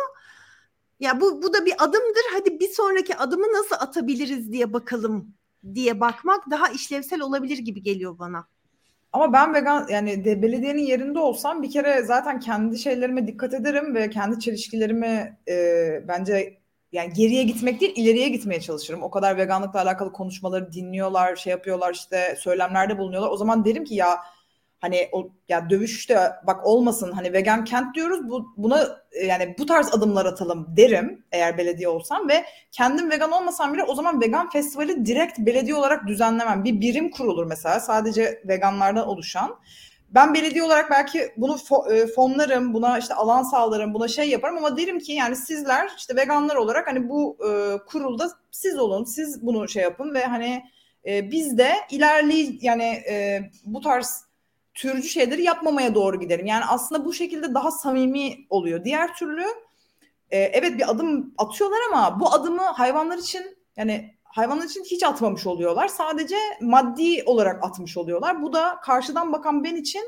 ya bu bu da bir adımdır. Hadi bir sonraki adımı nasıl atabiliriz diye bakalım diye bakmak daha işlevsel olabilir gibi geliyor bana. Ama ben vegan yani de, belediyenin yerinde olsam bir kere zaten kendi şeylerime dikkat ederim ve kendi çelişkilerimi e, bence yani geriye gitmek değil ileriye gitmeye çalışırım. O kadar veganlıkla alakalı konuşmaları dinliyorlar, şey yapıyorlar, işte söylemlerde bulunuyorlar. O zaman derim ki ya hani o ya dövüşte bak olmasın, hani vegan kent diyoruz, bu buna yani bu tarz adımlar atalım derim eğer belediye olsam ve kendim vegan olmasam bile o zaman vegan festivali direkt belediye olarak düzenlemem. Bir birim kurulur mesela sadece veganlardan oluşan. Ben belediye olarak belki bunu fonlarım, buna işte alan sağlarım, buna şey yaparım ama derim ki yani sizler işte veganlar olarak hani bu e, kurulda siz olun, siz bunu şey yapın ve hani e, biz de ilerleyi yani e, bu tarz türcü şeyleri yapmamaya doğru giderim. Yani aslında bu şekilde daha samimi oluyor. Diğer türlü e, evet bir adım atıyorlar ama bu adımı hayvanlar için yani hayvanlar için hiç atmamış oluyorlar. Sadece maddi olarak atmış oluyorlar. Bu da karşıdan bakan ben için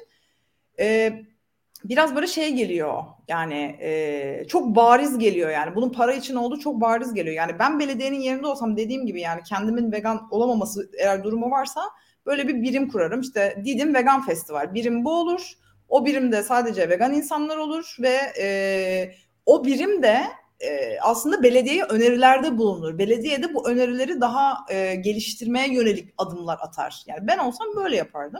e, biraz böyle şey geliyor. Yani e, çok bariz geliyor yani. Bunun para için olduğu çok bariz geliyor. Yani ben belediyenin yerinde olsam dediğim gibi yani kendimin vegan olamaması eğer durumu varsa böyle bir birim kurarım. İşte Didim Vegan Festival. Birim bu olur. O birimde sadece vegan insanlar olur ve e, o birim de e, aslında belediyeye önerilerde bulunur. Belediye de bu önerileri daha e, geliştirmeye yönelik adımlar atar. Yani ben olsam böyle yapardım.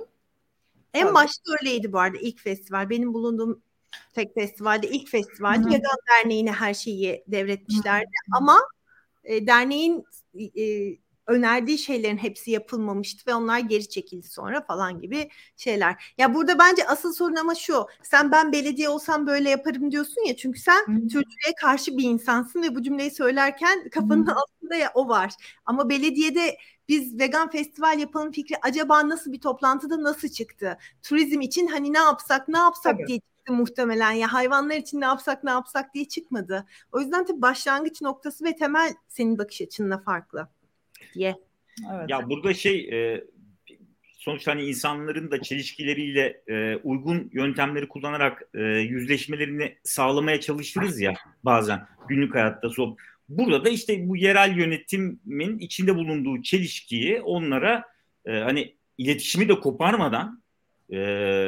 En Sadece. başta öyleydi bu arada ilk festival. Benim bulunduğum tek festivalde ilk festivalde Vegan Derneği'ne her şeyi devretmişlerdi. Hı-hı. Ama e, derneğin e, önerdiği şeylerin hepsi yapılmamıştı ve onlar geri çekildi sonra falan gibi şeyler. Ya burada bence asıl sorun ama şu. Sen ben belediye olsam böyle yaparım diyorsun ya. Çünkü sen Hı-hı. Türkiye'ye karşı bir insansın ve bu cümleyi söylerken kafanın Hı-hı. altında ya o var. Ama belediyede biz vegan festival yapalım fikri acaba nasıl bir toplantıda nasıl çıktı? Turizm için hani ne yapsak ne yapsak Tabii. diye çıktı muhtemelen. Ya hayvanlar için ne yapsak ne yapsak diye çıkmadı. O yüzden tabii başlangıç noktası ve temel senin bakış açınla farklı diye. Evet. Ya burada şey e, sonuçta hani insanların da çelişkileriyle e, uygun yöntemleri kullanarak e, yüzleşmelerini sağlamaya çalışırız ya bazen günlük hayatta. So Burada da işte bu yerel yönetimin içinde bulunduğu çelişkiyi onlara e, hani iletişimi de koparmadan e,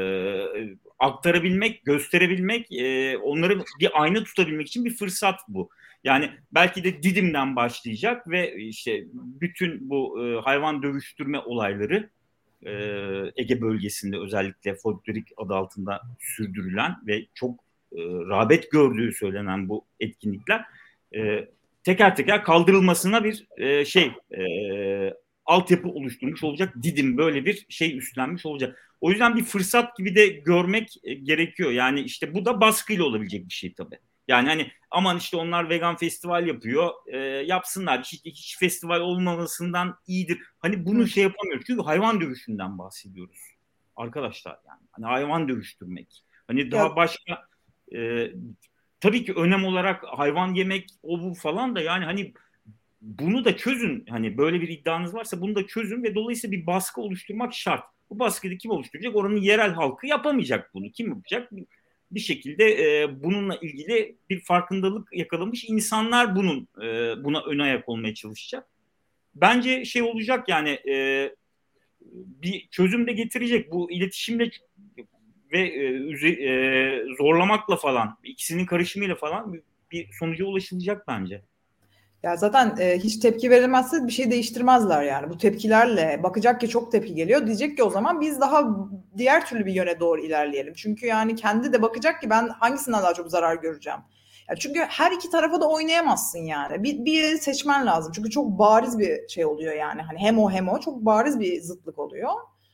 aktarabilmek, gösterebilmek, e, onları bir ayna tutabilmek için bir fırsat bu. Yani belki de Didim'den başlayacak ve işte bütün bu e, hayvan dövüştürme olayları e, Ege bölgesinde özellikle folklorik adı altında sürdürülen ve çok e, rağbet gördüğü söylenen bu etkinlikler e, teker teker kaldırılmasına bir e, şey e, altyapı oluşturmuş olacak. Didim böyle bir şey üstlenmiş olacak. O yüzden bir fırsat gibi de görmek gerekiyor. Yani işte bu da baskıyla olabilecek bir şey tabii. Yani hani aman işte onlar vegan festival yapıyor, e, yapsınlar. Hiç, hiç festival olmamasından iyidir. Hani bunu Hı. şey yapamıyoruz. Çünkü hayvan dövüşünden bahsediyoruz. Arkadaşlar yani. Hani hayvan dövüştürmek. Hani daha ya. başka e, tabii ki önem olarak hayvan yemek o bu falan da yani hani bunu da çözün. Hani böyle bir iddianız varsa bunu da çözün ve dolayısıyla bir baskı oluşturmak şart. Bu baskıyı kim oluşturacak? Oranın yerel halkı yapamayacak bunu. Kim yapacak? Bir şekilde e, bununla ilgili bir farkındalık yakalamış insanlar bunun e, buna ön ayak olmaya çalışacak. Bence şey olacak yani e, bir çözüm de getirecek. Bu iletişimle ve e, e, zorlamakla falan, ikisinin karışımıyla falan bir sonuca ulaşılacak bence. Ya zaten e, hiç tepki verilmezse bir şey değiştirmezler yani. Bu tepkilerle bakacak ki çok tepki geliyor. Diyecek ki o zaman biz daha diğer türlü bir yöne doğru ilerleyelim. Çünkü yani kendi de bakacak ki ben hangisinden daha çok zarar göreceğim. Ya çünkü her iki tarafa da oynayamazsın yani. Bir, bir yeri seçmen lazım. Çünkü çok bariz bir şey oluyor yani. Hani hem o hem o çok bariz bir zıtlık oluyor.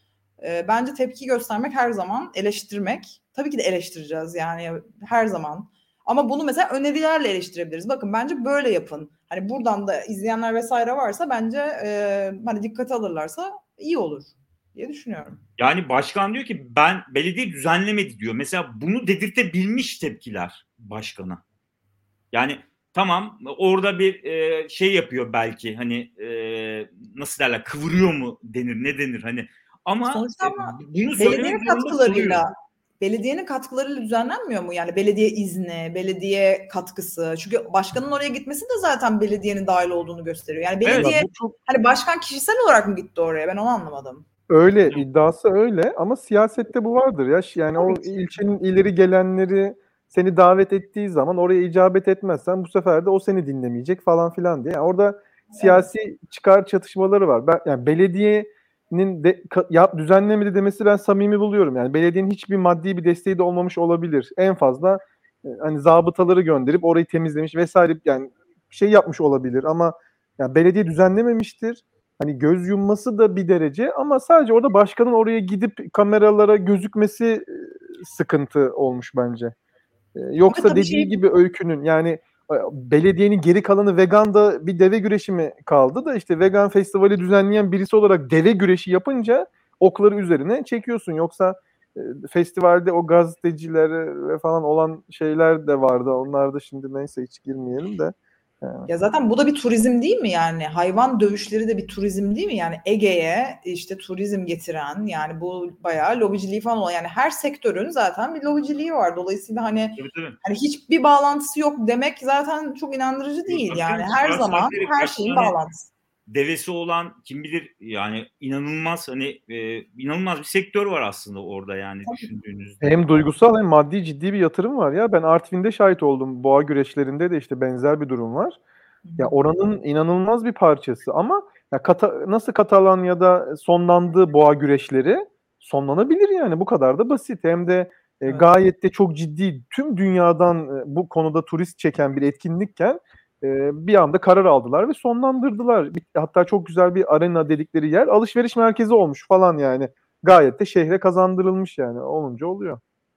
E, bence tepki göstermek her zaman eleştirmek. Tabii ki de eleştireceğiz yani her zaman. Ama bunu mesela önerilerle eleştirebiliriz. Bakın bence böyle yapın. Hani buradan da izleyenler vesaire varsa bence e, hani dikkate alırlarsa iyi olur diye düşünüyorum. Yani başkan diyor ki ben belediye düzenlemedi diyor. Mesela bunu dedirtebilmiş tepkiler başkana. Yani tamam orada bir e, şey yapıyor belki hani e, nasıl derler kıvırıyor mu denir ne denir hani ama, sonuçta ama e, bunu belediyenin katkılarıyla belediyenin katkılarıyla düzenlenmiyor mu? Yani belediye izni, belediye katkısı. Çünkü başkanın oraya gitmesi de zaten belediyenin dahil olduğunu gösteriyor. Yani belediye evet, çok... hani başkan kişisel olarak mı gitti oraya? Ben onu anlamadım. Öyle iddiası öyle ama siyasette bu vardır ya. Yani o ilçenin ileri gelenleri seni davet ettiği zaman oraya icabet etmezsen bu sefer de o seni dinlemeyecek falan filan diye. Yani orada siyasi evet. çıkar çatışmaları var. Ben yani belediyenin de, yap düzenlemedi demesi ben samimi buluyorum. Yani belediyenin hiçbir maddi bir desteği de olmamış olabilir. En fazla hani zabıtaları gönderip orayı temizlemiş vesaire yani şey yapmış olabilir ama yani belediye düzenlememiştir. Hani göz yumması da bir derece ama sadece orada başkanın oraya gidip kameralara gözükmesi sıkıntı olmuş bence. Yoksa dediği şey... gibi Öykü'nün yani belediyenin geri kalanı vegan da bir deve güreşi mi kaldı da işte vegan festivali düzenleyen birisi olarak deve güreşi yapınca okları üzerine çekiyorsun. Yoksa festivalde o gazeteciler ve falan olan şeyler de vardı. Onlar da şimdi neyse hiç girmeyelim de. Ya zaten bu da bir turizm değil mi yani? Hayvan dövüşleri de bir turizm değil mi? Yani Ege'ye işte turizm getiren yani bu bayağı lobiciliği falan olan yani her sektörün zaten bir lobiciliği var. Dolayısıyla hani, evet, evet. hani hiçbir bağlantısı yok demek zaten çok inandırıcı değil evet, yani. Her zaman her şeyin bağlantısı. Devesi olan kim bilir yani inanılmaz hani e, inanılmaz bir sektör var aslında orada yani Tabii. düşündüğünüzde. Hem duygusal hem maddi ciddi bir yatırım var ya. Ben Artvin'de şahit oldum. Boğa güreşlerinde de işte benzer bir durum var. Ya oranın inanılmaz bir parçası ama ya Kata, nasıl Katalonya'da sonlandı boğa güreşleri sonlanabilir yani bu kadar da basit. Hem de e, gayet de çok ciddi tüm dünyadan e, bu konuda turist çeken bir etkinlikken e, bir anda karar aldılar ve sonlandırdılar. Bir, hatta çok güzel bir arena dedikleri yer alışveriş merkezi olmuş falan yani. Gayet de şehre kazandırılmış yani olunca oluyor.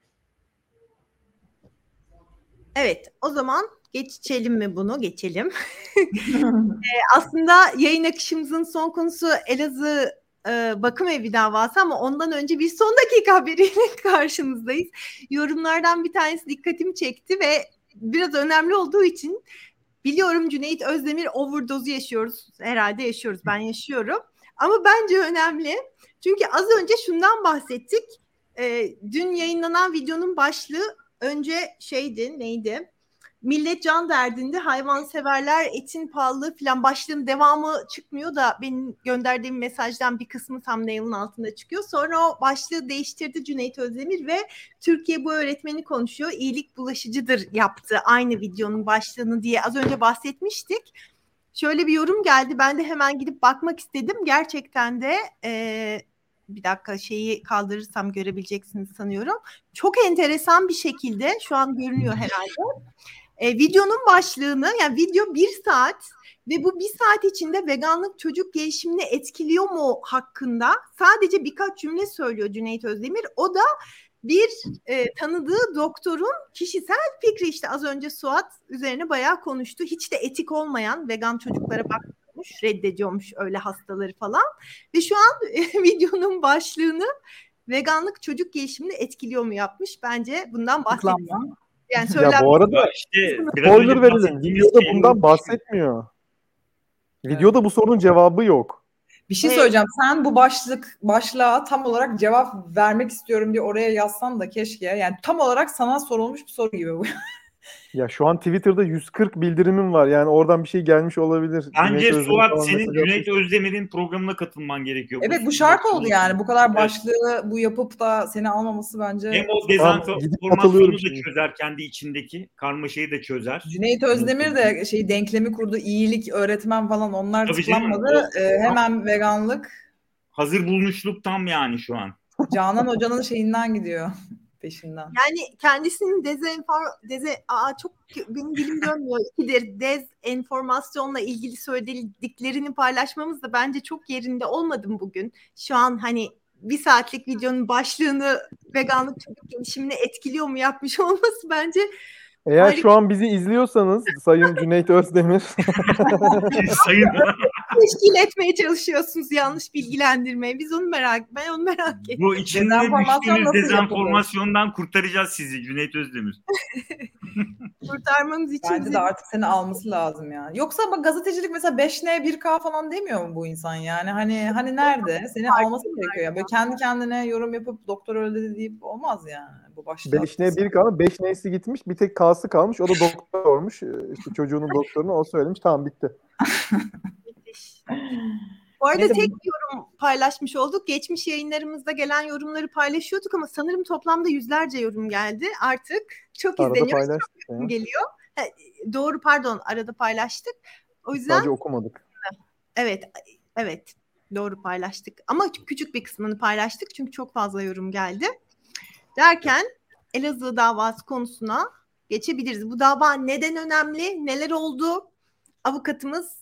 Evet o zaman geçelim mi bunu? Geçelim. ee, aslında yayın akışımızın son konusu Elazığ e, Bakım Evi davası ama ondan önce bir son dakika haberiyle karşınızdayız. Yorumlardan bir tanesi dikkatimi çekti ve biraz önemli olduğu için biliyorum Cüneyt Özdemir overdose'u yaşıyoruz. Herhalde yaşıyoruz. Ben yaşıyorum. Ama bence önemli. Çünkü az önce şundan bahsettik. E, dün yayınlanan videonun başlığı önce şeydi neydi? Millet can derdinde hayvanseverler etin pahalılığı falan başlığın devamı çıkmıyor da benim gönderdiğim mesajdan bir kısmı thumbnail'ın altında çıkıyor. Sonra o başlığı değiştirdi Cüneyt Özdemir ve Türkiye bu öğretmeni konuşuyor. İyilik bulaşıcıdır yaptı aynı videonun başlığını diye az önce bahsetmiştik. Şöyle bir yorum geldi. Ben de hemen gidip bakmak istedim. Gerçekten de e, bir dakika şeyi kaldırırsam görebileceksiniz sanıyorum. Çok enteresan bir şekilde şu an görünüyor herhalde. E, videonun başlığını, yani video bir saat ve bu bir saat içinde veganlık çocuk gelişimini etkiliyor mu hakkında sadece birkaç cümle söylüyor Cüneyt Özdemir. O da bir e, tanıdığı doktorun kişisel fikri. İşte az önce Suat üzerine bayağı konuştu. Hiç de etik olmayan, vegan çocuklara bakmıyormuş, reddediyormuş öyle hastaları falan. Ve şu an e, videonun başlığını veganlık çocuk gelişimini etkiliyor mu yapmış. Bence bundan bahsediyor. Yani Ya bu arada Ya işte biraz spoiler önce verelim. bahsettiğimiz Videoda şey bundan olmuş. bahsetmiyor. Videoda bu sorunun cevabı yok. Bir şey Evet. söyleyeceğim. Sen bu başlık başlığa tam olarak cevap vermek istiyorum diye oraya yazsan da keşke. Yani tam olarak sana sorulmuş bir soru gibi bu. Ya şu an Twitter'da yüz kırk bildirimim var. Yani oradan bir şey gelmiş olabilir. Bence Cüneyt Özdemir Suat falan senin mesaj Cüneyt atmış. Özdemir'in programına katılman gerekiyor. Evet, bu Bu- şarkı oldu yani. Bu kadar Evet. başlığı bu yapıp da seni almaması bence. Hem o Tamam, gidip dezenformasyonu katılıyorum da şimdi. çözer, kendi içindeki karmaşayı da çözer. Cüneyt Özdemir de şey denklemi kurdu. İyilik, öğretmen falan onlar Tabii canım, tıklanmadı. o- Ee, hemen veganlık. Hazır bulmuşluk tam yani şu an. Canan Hoca'nın şeyinden gidiyor. Peşinden. Yani kendisinin dezenfor, deze, aa çok benim dilim dönmüyor. İkidir dezenformasyonla ilgili söylediklerini paylaşmamız da bence çok yerinde olmadı bugün. Şu an hani bir saatlik videonun başlığını veganlık çocuk gelişimini etkiliyor mu yapmış olması bence Eğer harika. şu an bizi izliyorsanız Sayın Cüneyt Özdemir Sayın Teşkil etmeye çalışıyorsunuz yanlış bilgilendirmeyi. Biz onu merak, ben onu merak ettim. bu içinde Dezenformasyon düştüğünüz nasıl dezenformasyondan kurtaracağız sizi Cüneyt Özdemir. Kurtarmamız için Bence bize de artık seni alması lazım ya. Yoksa bak gazetecilik mesela beş N bir K falan demiyor mu bu insan yani? Hani hani nerede? Seni alması gerekiyor ya. Böyle kendi kendine yorum yapıp doktor öyle dedi deyip olmaz yani. Bu başta. beş N bir kaldı. beş N'si gitmiş. Bir tek K'sı kalmış. O da doktormuş. İşte çocuğunun doktorunu o söylemiş. Tamam bitti. Bu arada Neyse, tek bu- bir yorum paylaşmış olduk. Geçmiş yayınlarımızda gelen yorumları paylaşıyorduk ama sanırım toplamda yüzlerce yorum geldi. Artık çok Arada izleniyor. paylaştık ya. Geliyor. Ha, doğru pardon arada paylaştık. O yüzden Sadece okumadık. evet evet doğru paylaştık. Ama küçük bir kısmını paylaştık çünkü çok fazla yorum geldi. Derken Elazığ davası konusuna geçebiliriz. Bu dava neden önemli? Neler oldu? Avukatımız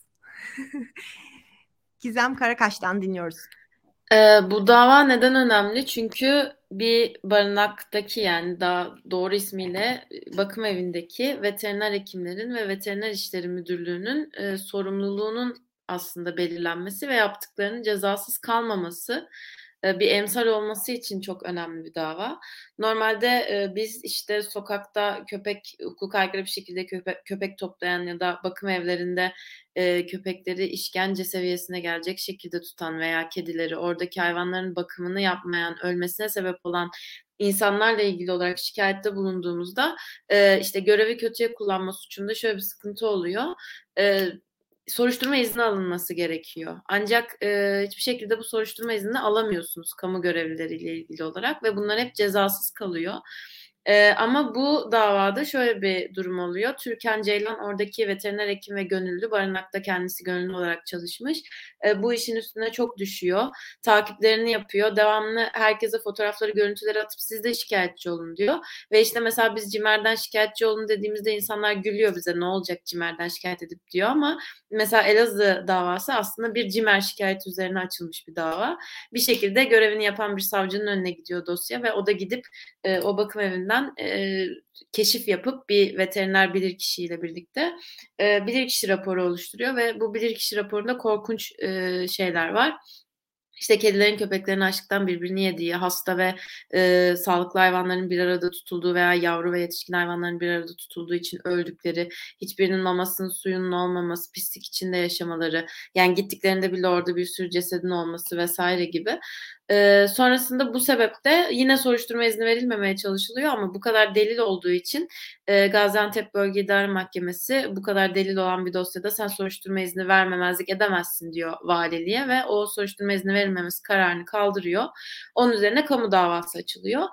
Gizem Karakaş'tan dinliyoruz. Ee, bu dava neden önemli? Çünkü bir barınaktaki, yani daha doğru ismiyle bakım evindeki veteriner hekimlerin ve veteriner işleri müdürlüğünün e, sorumluluğunun aslında belirlenmesi ve yaptıklarının cezasız kalmaması, e, bir emsal olması için çok önemli bir dava. Normalde e, biz işte sokakta köpek, hukuk aykırı bir şekilde köpek, köpek toplayan ya da bakım evlerinde e, köpekleri işkence seviyesine gelecek şekilde tutan veya kedileri, oradaki hayvanların bakımını yapmayan, ölmesine sebep olan insanlarla ilgili olarak şikayette bulunduğumuzda e, işte görevi kötüye kullanma suçunda şöyle bir sıkıntı oluyor. E, soruşturma izni alınması gerekiyor. Ancak e, hiçbir şekilde bu soruşturma iznini alamıyorsunuz kamu görevlileriyle ilgili olarak ve bunlar hep cezasız kalıyor. Ee, ama bu davada şöyle bir durum oluyor. Türkan Ceylan oradaki veteriner hekim ve gönüllü, barınakta kendisi gönüllü olarak çalışmış. Ee, bu işin üstüne çok düşüyor. Takiplerini yapıyor. Devamlı herkese fotoğrafları, görüntüleri atıp siz de şikayetçi olun diyor. Ve işte mesela biz CİMER'den şikayetçi olun dediğimizde insanlar gülüyor bize, ne olacak CİMER'den şikayet edip diyor, ama mesela Elazığ davası aslında bir CİMER şikayeti üzerine açılmış bir dava. Bir şekilde görevini yapan bir savcının önüne gidiyor dosya ve o da gidip e, o bakım evinden E, keşif yapıp bir veteriner bilirkişiyle birlikte e, bilirkişi raporu oluşturuyor ve bu bilirkişi raporunda korkunç e, şeyler var. İşte kedilerin, köpeklerin açlıktan birbirini yediği, hasta ve e, sağlıklı hayvanların bir arada tutulduğu veya yavru ve yetişkin hayvanların bir arada tutulduğu için öldükleri, hiçbirinin mamasının, suyunun olmaması, pislik içinde yaşamaları, yani gittiklerinde bile orada bir sürü cesedin olması vesaire gibi. E, sonrasında bu sebeple yine soruşturma izni verilmemeye çalışılıyor ama bu kadar delil olduğu için e, Gaziantep Bölge İdare Mahkemesi bu kadar delil olan bir dosyada sen soruşturma izni vermemezlik edemezsin diyor valiliğe ve o soruşturma izni verilmemesi kararını kaldırıyor. Onun üzerine kamu davası açılıyor.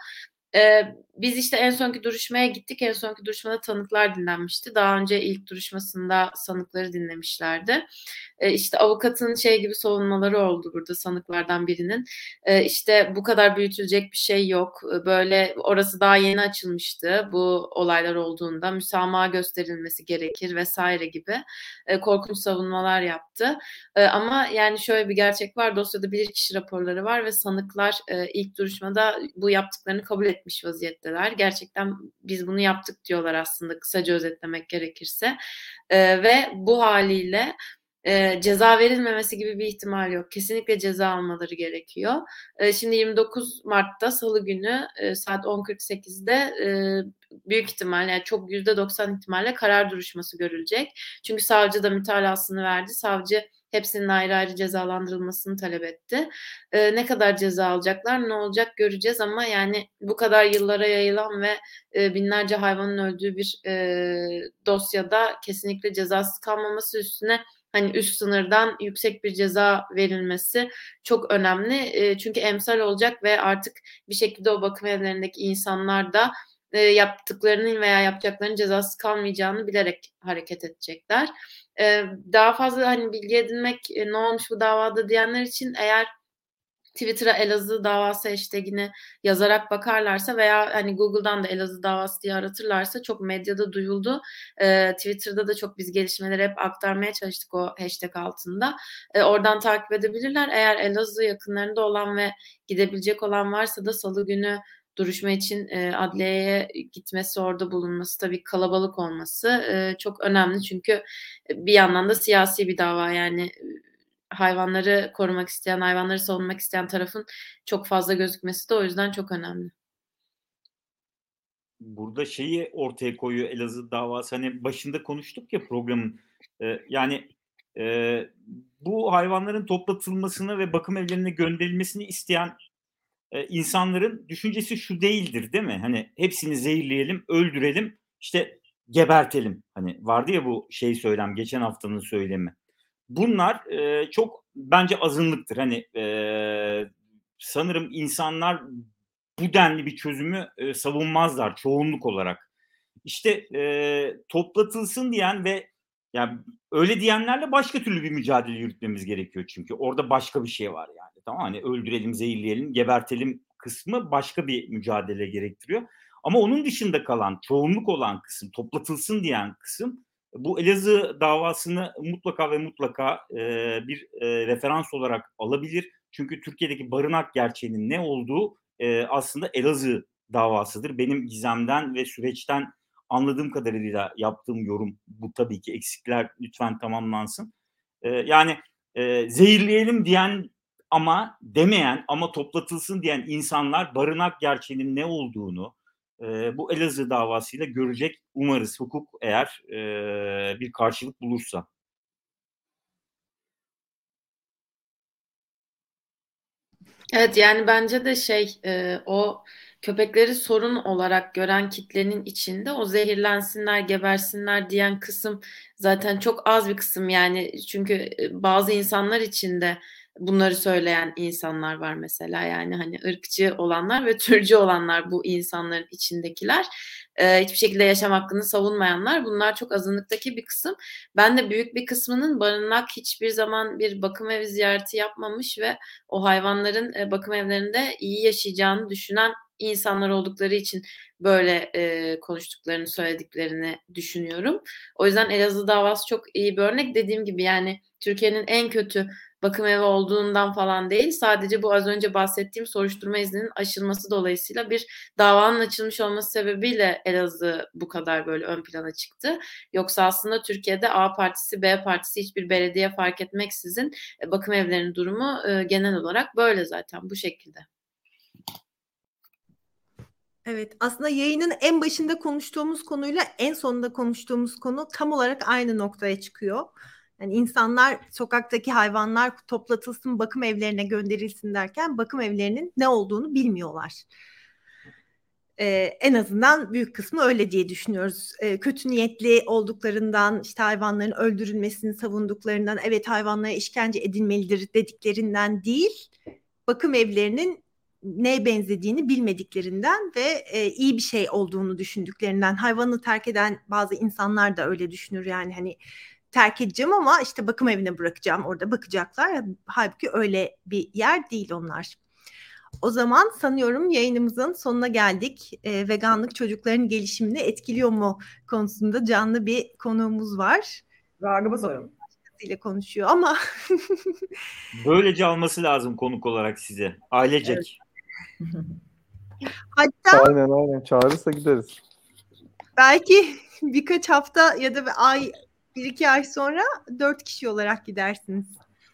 Ee, biz işte en sonki duruşmaya gittik. En sonki duruşmada tanıklar dinlenmişti. Daha önce ilk duruşmasında sanıkları dinlemişlerdi. Ee, işte avukatın şey gibi savunmaları oldu burada sanıklardan birinin. Ee, işte bu kadar büyütülecek bir şey yok. Böyle orası daha yeni açılmıştı bu olaylar olduğunda. Müsamaha gösterilmesi gerekir vesaire gibi e, korkunç savunmalar yaptı. E, ama yani şöyle bir gerçek var. Dosyada bilirkişi raporları var ve sanıklar e, ilk duruşmada bu yaptıklarını kabul etmiş vaziyetteler. Gerçekten biz bunu yaptık diyorlar aslında, kısaca özetlemek gerekirse. E, ve bu haliyle e, ceza verilmemesi gibi bir ihtimal yok. Kesinlikle ceza almaları gerekiyor. E, şimdi yirmi dokuz Mart'ta Salı günü e, saat on kırk sekizde e, büyük ihtimalle, yani çok yüzde doksan ihtimalle karar duruşması görülecek. Çünkü savcı da mütalasını verdi. Savcı hepsinin ayrı ayrı cezalandırılmasını talep etti. Ee, ne kadar ceza alacaklar, ne olacak göreceğiz ama yani bu kadar yıllara yayılan ve e, binlerce hayvanın öldüğü bir e, dosyada kesinlikle cezasız kalmaması, üstüne hani üst sınırdan yüksek bir ceza verilmesi çok önemli. E, çünkü emsal olacak ve artık bir şekilde o bakım evlerindeki insanlar da e, yaptıklarının veya yapacaklarının cezasız kalmayacağını bilerek hareket edecekler. E, daha fazla hani bilgi edinmek, e, ne olmuş bu davada diyenler için eğer Twitter'a Elazığ davası hashtagini yazarak bakarlarsa veya hani Google'dan da Elazığ davası diye aratırlarsa çok medyada duyuldu. Ee, Twitter'da da çok biz gelişmeleri hep aktarmaya çalıştık o hashtag altında. Ee, oradan takip edebilirler. Eğer Elazığ yakınlarında olan ve gidebilecek olan varsa da Salı günü duruşma için e, adliyeye gitmesi, orada bulunması, tabii kalabalık olması e, çok önemli. Çünkü bir yandan da siyasi bir dava, yani hayvanları korumak isteyen, hayvanları savunmak isteyen tarafın çok fazla gözükmesi de o yüzden çok önemli. Burada şeyi ortaya koyuyor Elazığ davası. Hani başında konuştuk ya programın. Ee, yani e, bu hayvanların toplatılmasını ve bakım evlerine gönderilmesini isteyen e, insanların düşüncesi şu değildir, değil mi? Hani hepsini zehirleyelim, öldürelim, işte gebertelim. Hani vardı ya bu şey söylem, geçen haftanın söylemi. Bunlar e, çok bence azınlıktır. Hani e, sanırım insanlar bu denli bir çözümü e, savunmazlar çoğunluk olarak. İşte e, toplatılsın diyen ve yani öyle diyenlerle başka türlü bir mücadele yürütmemiz gerekiyor çünkü orada başka bir şey var yani. Tamam, hani öldürelim, zehirleyelim, gebertelim kısmı başka bir mücadele gerektiriyor. Ama onun dışında kalan, çoğunluk olan kısım, toplatılsın diyen kısım, bu Elazığ davasını mutlaka ve mutlaka e, bir e, referans olarak alabilir. Çünkü Türkiye'deki barınak gerçeğinin ne olduğu e, aslında Elazığ davasıdır. Benim Gizem'den ve süreçten anladığım kadarıyla yaptığım yorum bu, tabii ki eksikler lütfen tamamlansın. E, yani e, zehirleyelim diyen ama demeyen ama toplatılsın diyen insanlar barınak gerçeğinin ne olduğunu e, bu Elazığ davasıyla görecek umarız, hukuk eğer e, bir karşılık bulursa. Evet, yani bence de şey e, o köpekleri sorun olarak gören kitlenin içinde o zehirlensinler, gebersinler diyen kısım zaten çok az bir kısım, yani çünkü e, bazı insanlar içinde bunları söyleyen insanlar var mesela, yani hani ırkçı olanlar ve türcü olanlar bu insanların içindekiler. Ee, hiçbir şekilde yaşam hakkını savunmayanlar, bunlar çok azınlıktaki bir kısım. Ben de büyük bir kısmının barınak hiçbir zaman bir bakım evi ziyareti yapmamış ve o hayvanların e, bakım evlerinde iyi yaşayacağını düşünen insanlar oldukları için böyle e, konuştuklarını, söylediklerini düşünüyorum. O yüzden Elazığ davası çok iyi bir örnek. Dediğim gibi yani Türkiye'nin en kötü bakım evi olduğundan falan değil. Sadece bu az önce bahsettiğim soruşturma izninin aşılması dolayısıyla bir davanın açılmış olması sebebiyle Elazığ bu kadar böyle ön plana çıktı. Yoksa aslında Türkiye'de A partisi, B partisi hiçbir belediye fark etmeksizin bakım evlerinin durumu e, genel olarak böyle, zaten bu şekilde. Evet, aslında yayının en başında konuştuğumuz konuyla en sonunda konuştuğumuz konu tam olarak aynı noktaya çıkıyor. Yani insanlar sokaktaki hayvanlar toplatılsın, bakım evlerine gönderilsin derken bakım evlerinin ne olduğunu bilmiyorlar. Ee, en azından büyük kısmı öyle diye düşünüyoruz. Ee, kötü niyetli olduklarından, işte hayvanların öldürülmesini savunduklarından, evet hayvanlara işkence edilmelidir dediklerinden değil, bakım evlerinin neye benzediğini bilmediklerinden ve e, iyi bir şey olduğunu düşündüklerinden. Hayvanı terk eden bazı insanlar da öyle düşünür, yani hani terk edeceğim ama işte bakım evine bırakacağım, orada bakacaklar. Halbuki öyle bir yer değil onlar. O zaman sanıyorum yayınımızın sonuna geldik. E, veganlık çocukların gelişimini etkiliyor mu konusunda canlı bir konuğumuz var. Ragıp'a soralım. Ile konuşuyor ama Böylece alması lazım konuk olarak size. Ailecek. Evet. hatta Aynen aynen. Çağırırsa gideriz. belki birkaç hafta ya da bir ay, bir iki ay sonra dört kişi olarak gidersiniz.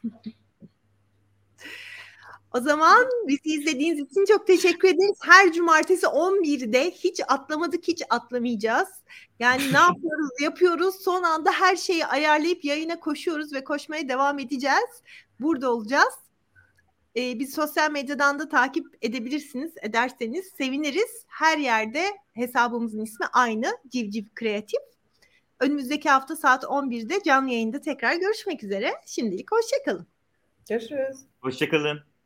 O zaman bizi izlediğiniz için çok teşekkür ederiz. Her cumartesi on birde hiç atlamadık, hiç atlamayacağız. Yani ne yapıyoruz, yapıyoruz. Son anda her şeyi ayarlayıp yayına koşuyoruz ve koşmaya devam edeceğiz. Burada olacağız. Ee, biz sosyal medyadan da takip edebilirsiniz. Ederseniz seviniriz. Her yerde hesabımızın ismi aynı. Civciv Kreatif. Önümüzdeki hafta saat on birde canlı yayında tekrar görüşmek üzere. Şimdilik hoşça kalın. Görüşürüz. Hoşçakalın.